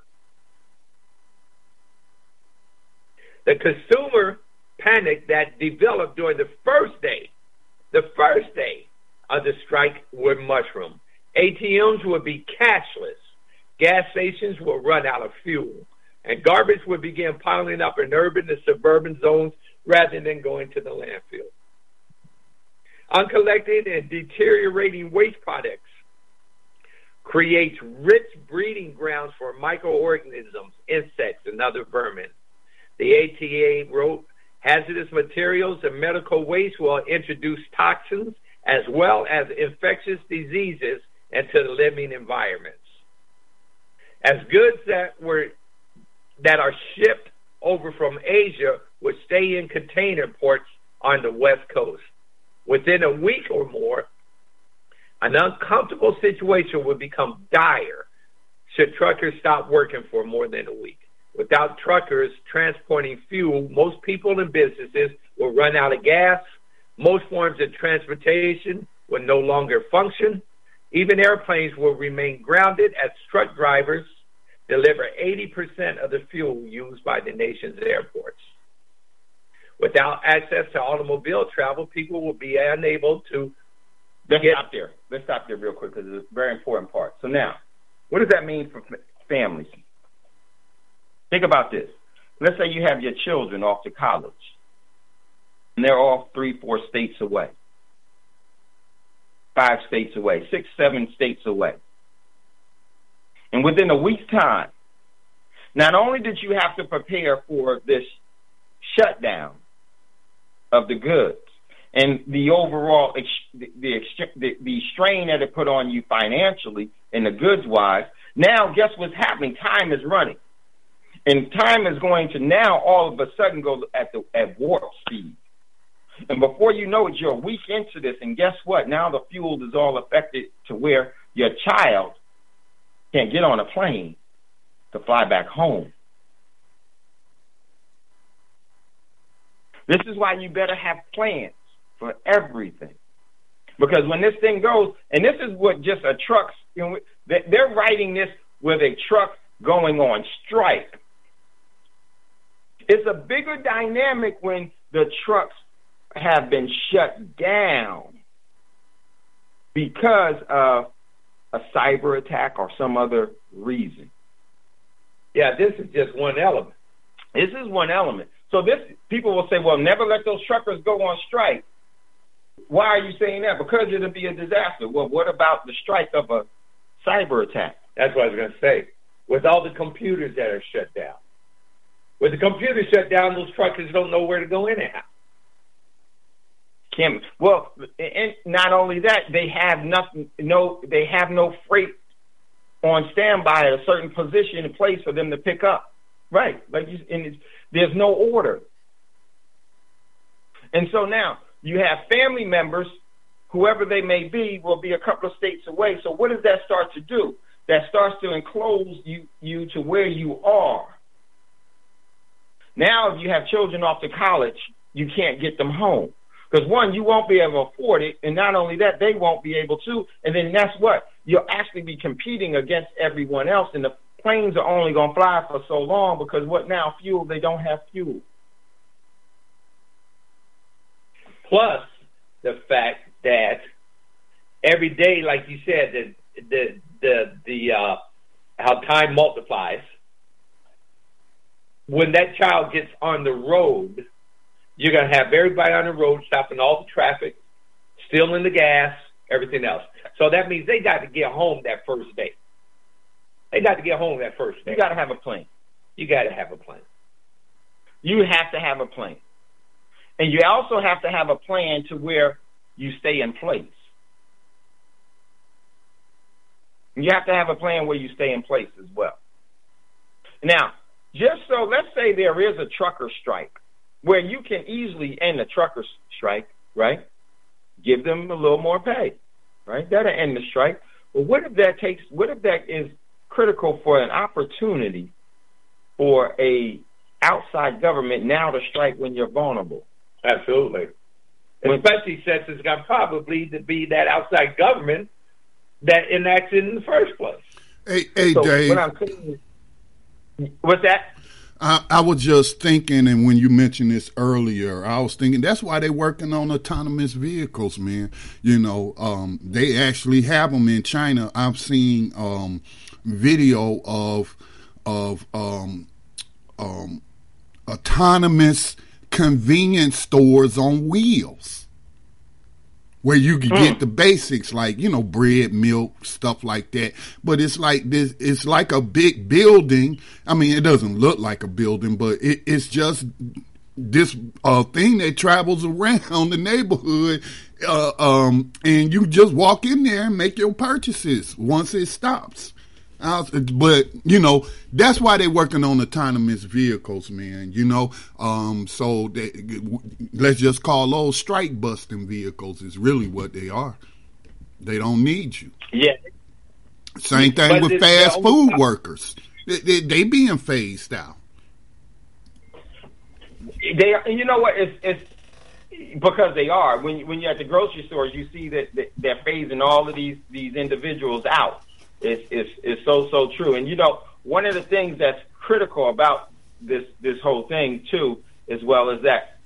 The consumer panic that developed during the first day, the first day of the strike would mushroom. A T Ms would be cashless. Gas stations will run out of fuel. And garbage would begin piling up in urban and suburban zones rather than going to the landfill. Uncollected and deteriorating waste products creates rich breeding grounds for microorganisms, insects, and other vermin. The A T A wrote, hazardous materials and medical waste will introduce toxins as well as infectious diseases into the living environments. As goods that were that are shipped over from Asia would stay in container ports on the West Coast. Within a week or more, an uncomfortable situation would become dire should truckers stop working for more than a week. Without truckers transporting fuel, most people and businesses will run out of gas. Most forms of transportation will no longer function. Even airplanes will remain grounded as truck drivers deliver eighty percent of the fuel used by the nation's airports. Without access to automobile travel, people will be unable to Let's get... stop there. Let's stop there real quick because it's a very important part. So now, what does that mean for families? Think about this. Let's say you have your children off to college, and they're off three, four states away, five states away, six, seven states away. And within a week's time, not only did you have to prepare for this shutdown of the goods and the overall ex- the, the, the, the strain that it put on you financially and the goods-wise, now guess what's happening? Time is running. And time is going to now all of a sudden go at the at warp speed. And before you know it, you're a week into this, and guess what? Now the fuel is all affected to where your child can't get on a plane to fly back home. This is why you better have plans for everything. Because when this thing goes, and this is what just a truck, you know, they're writing this with a truck going on strike. It's a bigger dynamic when the trucks have been shut down because of a cyber attack or some other reason. Yeah, this is just one element. This is one element. So this, people will say, well, never let those truckers go on strike. Why are you saying that? Because it'll be a disaster. Well, what about the strike of a cyber attack? That's what I was going to say. with all the computers that are shut down. With the computers shut down, those truckers don't know where to go anyhow. Can't, well, and not only that, they have nothing. No, they have no freight on standby at a certain position and place for them to pick up. Right, like you, and it's, there's no order. And so now you have family members, whoever they may be, will be a couple of states away. So what does that start to do? That starts to enclose you, you to where you are. Now, if you have children off to college, you can't get them home. Because, one, you won't be able to afford it, and not only that, they won't be able to. And then that's what? You'll actually be competing against everyone else, and the planes are only going to fly for so long because what now? Fuel, they don't have fuel. Plus the fact that every day, like you said, the the the, the uh, how time multiplies. When that child gets on the road, you're going to have everybody on the road stopping all the traffic, stealing the gas, everything else. So that means they got to get home that first day. They got to get home that first day. You got to have a plan. You got to have a plan. You have to have a plan. And you also have to have a plan to where you stay in place. You have to have a plan where you stay in place as well. Now, just so, let's say there is a trucker strike where you can easily end the trucker strike, right? Give them a little more pay, right? That'll end the strike. But what if that takes, what if that is critical for an opportunity for a outside government now to strike when you're vulnerable? Absolutely. Especially since it's going to probably to be that outside government that enacts it in the first place. Hey, hey so Dave. What I'm saying is, what's that? I, I was just thinking, and when you mentioned this earlier, I was thinking that's why they're working on autonomous vehicles, man. You know, um, they actually have them in China. I've seen um, video of of um, um, autonomous convenience stores on wheels where you can mm. get the basics like, you know, bread, milk, stuff like that. But it's like this, it's like a big building. I mean, it doesn't look like a building, but it, it's just this uh, thing that travels around the neighborhood. Uh, um, and you just walk in there and make your purchases once it stops. Uh, but, you know, that's why they're working on autonomous vehicles, man, you know. Um, so they, let's just call those strike-busting vehicles is really what they are. They don't need you. Yeah. Same thing but with fast food time. workers. They, they, they being phased out. They, you know what, it's, it's because they are. When, when you're at the grocery store, you see that they're phasing all of these, these individuals out. It's, it's, it's so, so true. And, you know, one of the things that's critical about this, this whole thing, too, as well as that,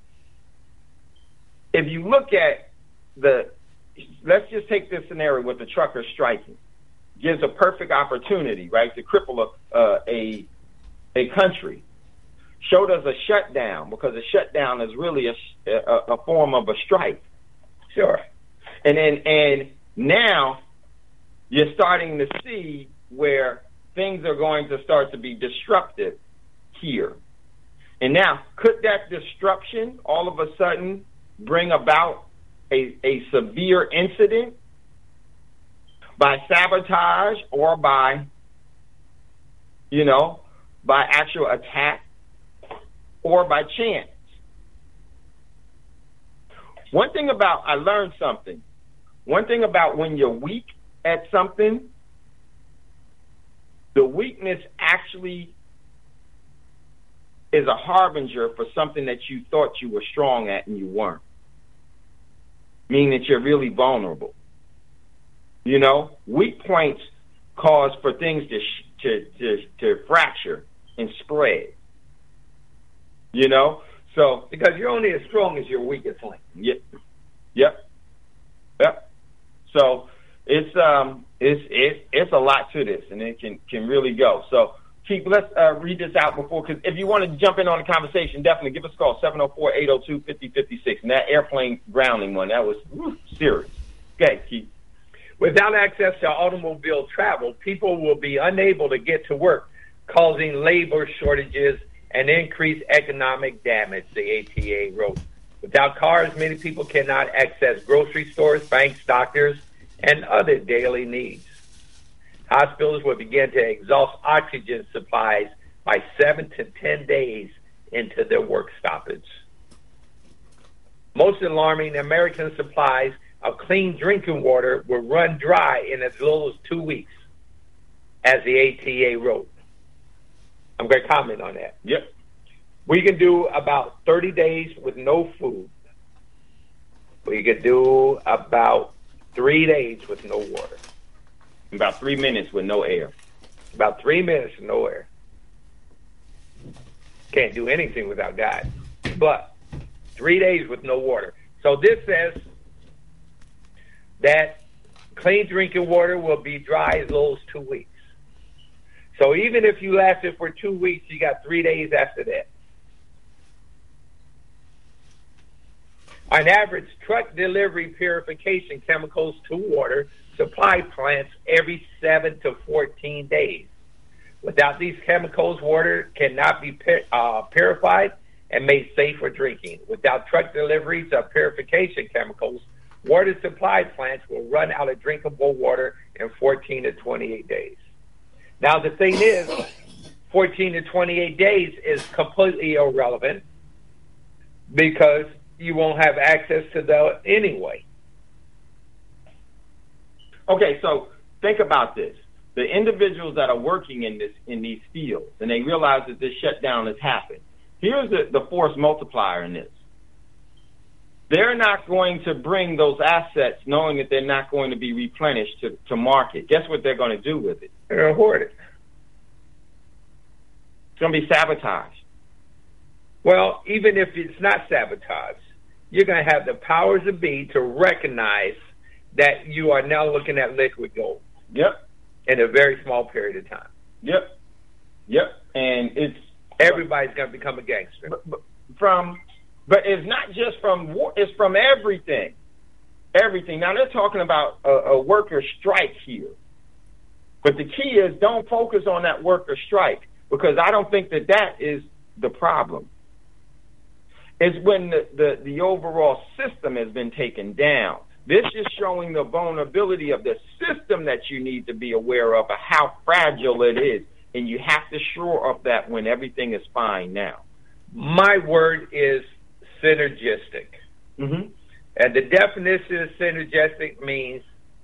if you look at the, let's just take this scenario with the truckers striking, gives a perfect opportunity, right, to cripple a, uh, a, a country. Showed us a shutdown, because a shutdown is really a, a, a form of a strike. Sure. And then, and now, you're starting to see where things are going to start to be disruptive here. And now, could that disruption all of a sudden bring about a, a severe incident by sabotage or by, you know, by actual attack or by chance? One thing about, I learned something. One thing about when you're weak at something, the weakness actually is a harbinger for something that you thought you were strong at and you weren't. Meaning that you're really vulnerable. You know, weak points cause for things to sh- to, to to fracture and spread. You know, so because you're only as strong as your weakest link. Yep, yep, yep. So. It's um it's it's it's a lot to this, and it can can really go. So keep let's uh, read this out before, because if you want to jump in on the conversation, definitely give us a call seven oh four, eight oh two, five oh five six. And that airplane grounding one, that was whew, serious. Okay, Keith. Without access to automobile travel, people will be unable to get to work, causing labor shortages and increased economic damage, the A T A wrote. Without cars, many people cannot access grocery stores, banks, doctors, and other daily needs. Hospitals will begin to exhaust oxygen supplies by seven to ten days into their work stoppage. Most alarming, American supplies of clean drinking water will run dry in as little as two weeks, as the A T A wrote. I'm going to comment on that. Yep. We can do about thirty days with no food. We could do about three days with no water. About three minutes with no air. About three minutes with no air. Can't do anything without God. But three days with no water. So this says that clean drinking water will be dry as little as two weeks. So even if you lasted for two weeks, you got three days after that. On average, truck delivery purification chemicals to water supply plants every seven to fourteen days. Without these chemicals, water cannot be uh, purified and made safe for drinking. Without truck deliveries of purification chemicals, water supply plants will run out of drinkable water in fourteen to twenty-eight days. Now, the thing is, fourteen to twenty-eight days is completely irrelevant because you won't have access to that anyway. Okay, so think about this. The individuals that are working in this in these fields, and they realize that this shutdown has happened. Here's the, the force multiplier in this. They're not going to bring those assets knowing that they're not going to be replenished to, to market. Guess what they're going to do with it? They're going to hoard it. It's going to be sabotaged. Well, even if it's not sabotaged, you're going to have the powers that be to recognize that you are now looking at liquid gold. Yep. In a very small period of time. Yep. Yep. And it's... Everybody's going to become a gangster. But, but from... But it's not just from war, it's from everything. Everything. Now, they're talking about a, a worker strike here. But the key is don't focus on that worker strike, because I don't think that that is the problem. It's when the, the, the overall system has been taken down. This is showing the vulnerability of the system that you need to be aware of, of how fragile it is. And you have to shore up that when everything is fine now. My word is synergistic. Mm-hmm. And the definition of synergistic means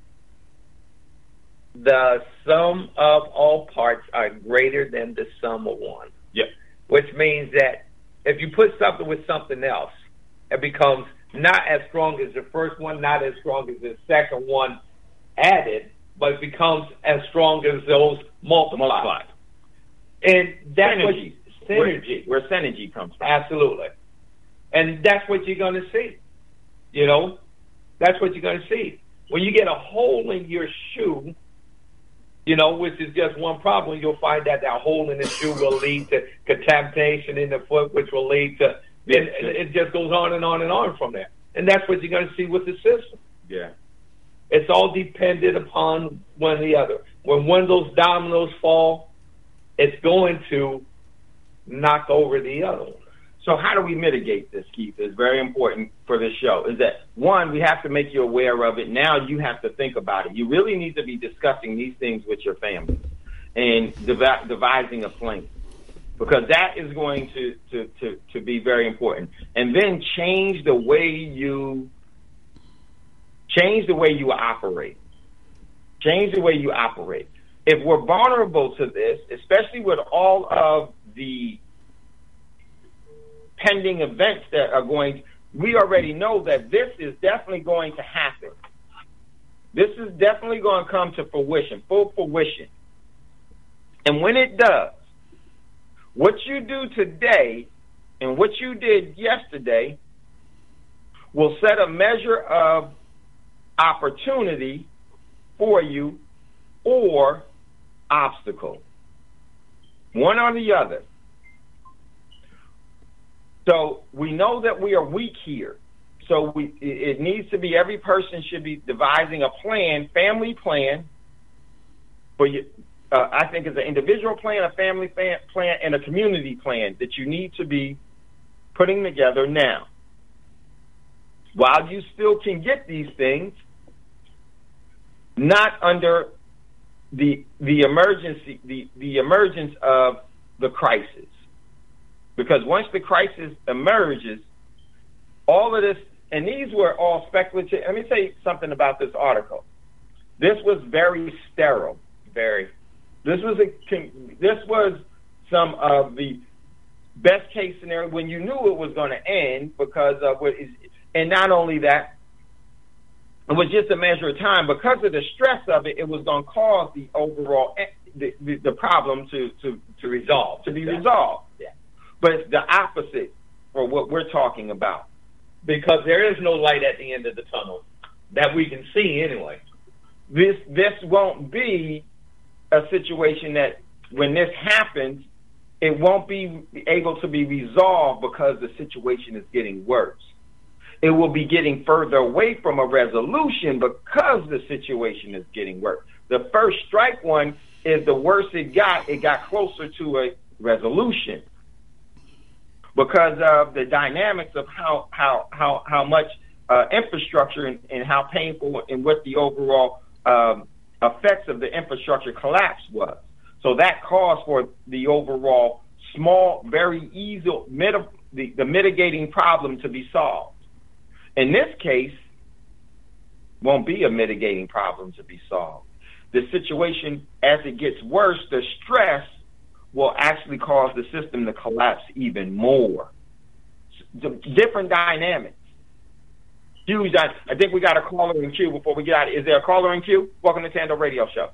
the sum of all parts are greater than the sum of one. Yep. Which means that if you put something with something else, it becomes not as strong as the first one, not as strong as the second one added, but it becomes as strong as those multiplied. multiplied. And that's synergy. what synergy. Where, where synergy comes from. Absolutely. And that's what you're going to see. You know, that's what you're going to see. When you get a hole in your shoe, you know, which is just one problem, you'll find that that hole in the shoe will lead to contamination in the foot, which will lead to, it, it just goes on and on and on from there. And that's what you're going to see with the system. Yeah. It's all dependent upon one or the other. When one of those dominoes fall, it's going to knock over the other one. So how do we mitigate this, Keith? It's very important for this show. Is that, one, we have to make you aware of it. Now you have to think about it. You really need to be discussing these things with your family and dev- devising a plan, because that is going to, to, to, to be very important. And then change the way you change the way you operate. Change the way you operate. If we're vulnerable to this, especially with all of the pending events that are going, we already know that this is definitely going to happen. This is definitely going to come to fruition, full fruition. And when it does, what you do today and what you did yesterday will set a measure of opportunity for you or obstacle. One or the other. So we know that we are weak here. so we it needs to be every person should be devising a plan, family plan, for you. Uh, I think it's an individual plan, a family plan, plan, and a community plan that you need to be putting together now. While you still can get these things, not under the the emergency the, the emergence of the crisis. Because once the crisis emerges, all of this, and these were all speculative. Let me say something about this article. This was very sterile. Very. This was a. This was some of the best case scenario when you knew it was going to end because of what is, and not only that, it was just a measure of time. Because of the stress of it, it was going to cause the overall the, the, the problem to, to, to resolve, to be exactly. resolved. Yeah. But it's the opposite for what we're talking about. Because there is no light at the end of the tunnel that we can see anyway. This this won't be a situation that when this happens, it won't be able to be resolved because the situation is getting worse. It will be getting further away from a resolution because the situation is getting worse. The first strike one is the worse it got, it got closer to a resolution because of the dynamics of how how how, how much uh, infrastructure and, and how painful and what the overall um, effects of the infrastructure collapse was. So that caused for the overall small, very easy, mit- the, the mitigating problem to be solved. In this case, won't be a mitigating problem to be solved. The situation, as it gets worse, the stress will actually cause the system to collapse even more. The different dynamics. Huge. I think we got a caller in queue before we get out. Is there a caller in queue? Welcome to Tando Radio Show.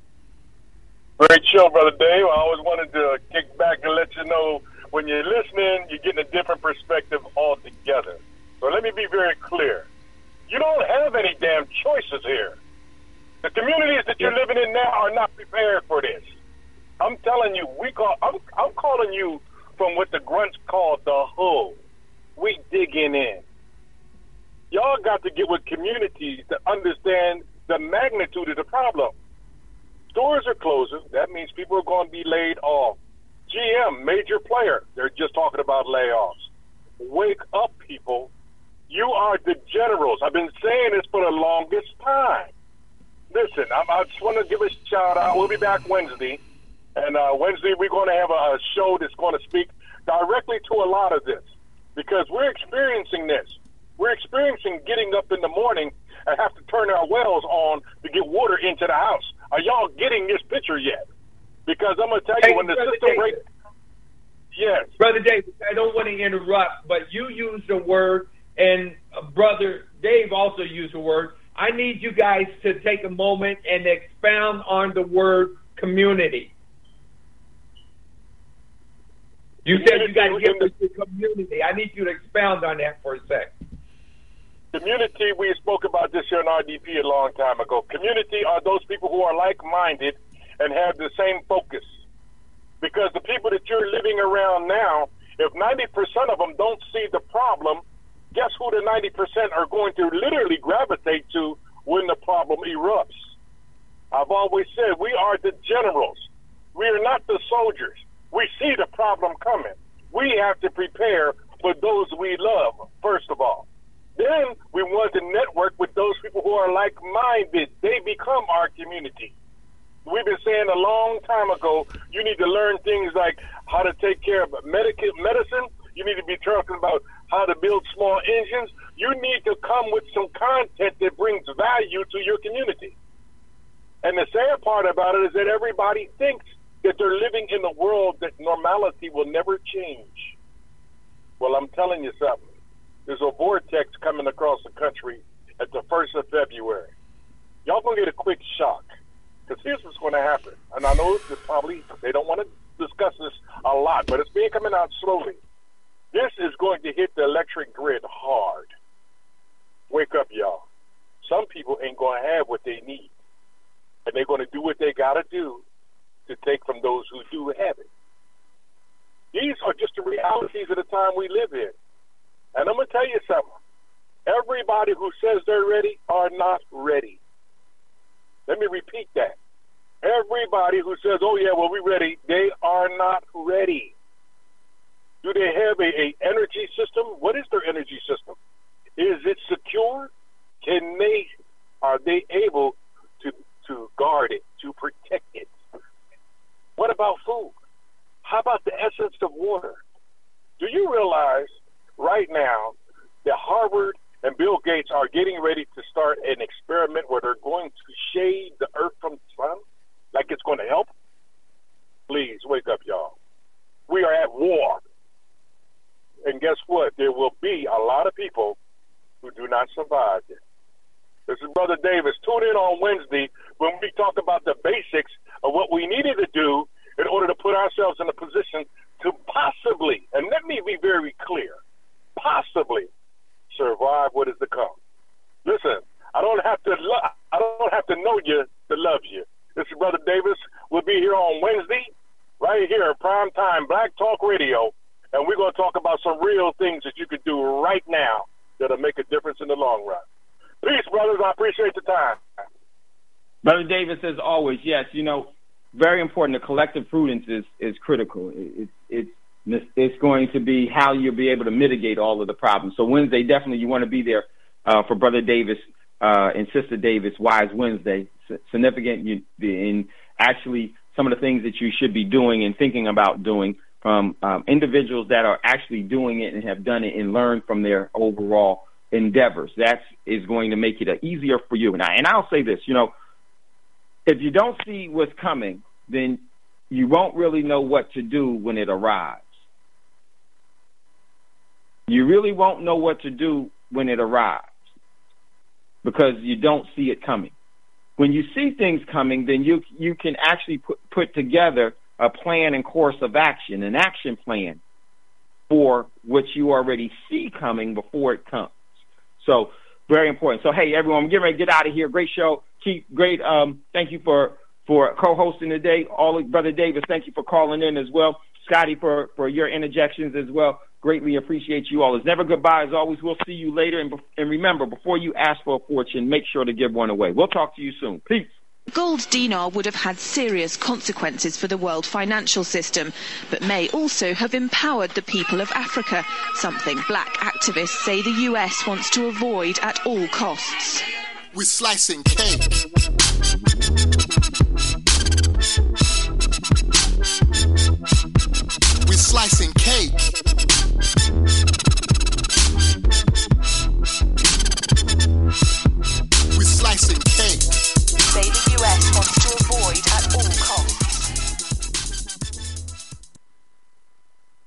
Great show, Brother Dave. I always wanted to kick back and let you know when you're listening, you're getting a different perspective altogether. So let me be very clear. You don't have any damn choices here. The communities that you're living in now are not prepared for this. I'm telling you, we call. I'm, I'm calling you from what the grunts call the hood. We digging in. Y'all got to get with communities to understand the magnitude of the problem. Stores are closing. That means people are going to be laid off. G M, major player, they're just talking about layoffs. Wake up, people. You are the generals. I've been saying this for the longest time. Listen, I, I just want to give a shout out. We'll be back Wednesday. And uh, Wednesday, we're going to have a, a show that's going to speak directly to a lot of this because we're experiencing this. We're experiencing getting up in the morning and have to turn our wells on to get water into the house. Are y'all getting this picture yet? Because I'm going to tell you, hey, when the Brother system David. rate... Yes. Brother David, I don't want to interrupt, but you used a word, and uh, Brother Dave also used a word. I need you guys to take a moment and expound on the word community. You community, said you got to give us the community. I need you to expound on that for a sec. Community, we spoke about this here in R D P a long time ago. Community are those people who are like-minded and have the same focus. Because the people that you're living around now, if ninety percent of them don't see the problem, guess who the ninety percent are going to literally gravitate to when the problem erupts? I've always said we are the generals. We are not the soldiers. We see the problem coming. We have to prepare for those we love, first of all. Then we want to network with those people who are like-minded. They become our community. We've been saying a long time ago, you need to learn things like how to take care of medic- medicine. You need to be talking about how to build small engines. You need to come with some content that brings value to your community. And the sad part about it is that everybody thinks that they're living in a world that normality will never change. Well, I'm telling you something. There's a vortex coming across the country at the first of February. Y'all going to get a quick shock. Because here's what's going to happen. And I know this probably, they don't want to discuss this a lot, but it's been coming out slowly. This is going to hit the electric grid hard. Wake up, y'all. Some people ain't going to have what they need. And they're going to do what they got to do to take from those who do have it. These are just the realities of the time we live in. And I'm going to tell you something. everybody who says they're ready are not ready. Let me repeat that. Everybody who says, oh, yeah, well, we're ready, they are not ready. Do they have a, a energy system? What is their energy system? Is it secure? Can they, are they able to, to guard it, to protect it? What about food? How about the essence of water? Do you realize right now that Harvard and Bill Gates are getting ready to start an experiment where they're going to shade the earth from the sun like it's going to help? Please wake up, y'all. We are at war. And guess what? There will be a lot of people who do not survive it. This is Brother Davis. Tune in on Wednesday when we talk about the basics of what we needed to do in order to put ourselves in a position to possibly, and let me be very clear, possibly survive what is to come. Listen, I don't have to lo- I don't have to know you to love you. This is Brother Davis. We'll be here on Wednesday, right here at Prime Time Black Talk Radio, and we're going to talk about some real things that you can do right now that'll make a difference in the long run. Peace, brothers. I appreciate the time. Brother Davis, as always, yes, you know, very important. The collective prudence is, is critical. It, it, it's it's going to be how you'll be able to mitigate all of the problems. So Wednesday, definitely you want to be there uh, for Brother Davis uh, and Sister Davis, Wise Wednesday. S- significant you, in actually some of the things that you should be doing and thinking about doing from um, individuals that are actually doing it and have done it and learned from their overall endeavors. That is going to make it easier for you. And, I, and I'll say this, you know, if you don't see what's coming, then you won't really know what to do when it arrives. You really won't know what to do when it arrives because you don't see it coming. When you see things coming, then you you can actually put, put together a plan and course of action, an action plan for what you already see coming before it comes. So very important. So, hey, everyone, I'm getting ready to get out of here. Great show. Keep great. Um, thank you for, for co-hosting today. All Brother Davis, thank you for calling in as well. Scotty, for, for your interjections as well. Greatly appreciate you all. It's never goodbye. As always, we'll see you later. And, and remember, before you ask for a fortune, make sure to give one away. We'll talk to you soon. Peace. Gold dinar would have had serious consequences for the world financial system, but may also have empowered the people of Africa, something black activists say the U S wants to avoid at all costs. We're slicing cake.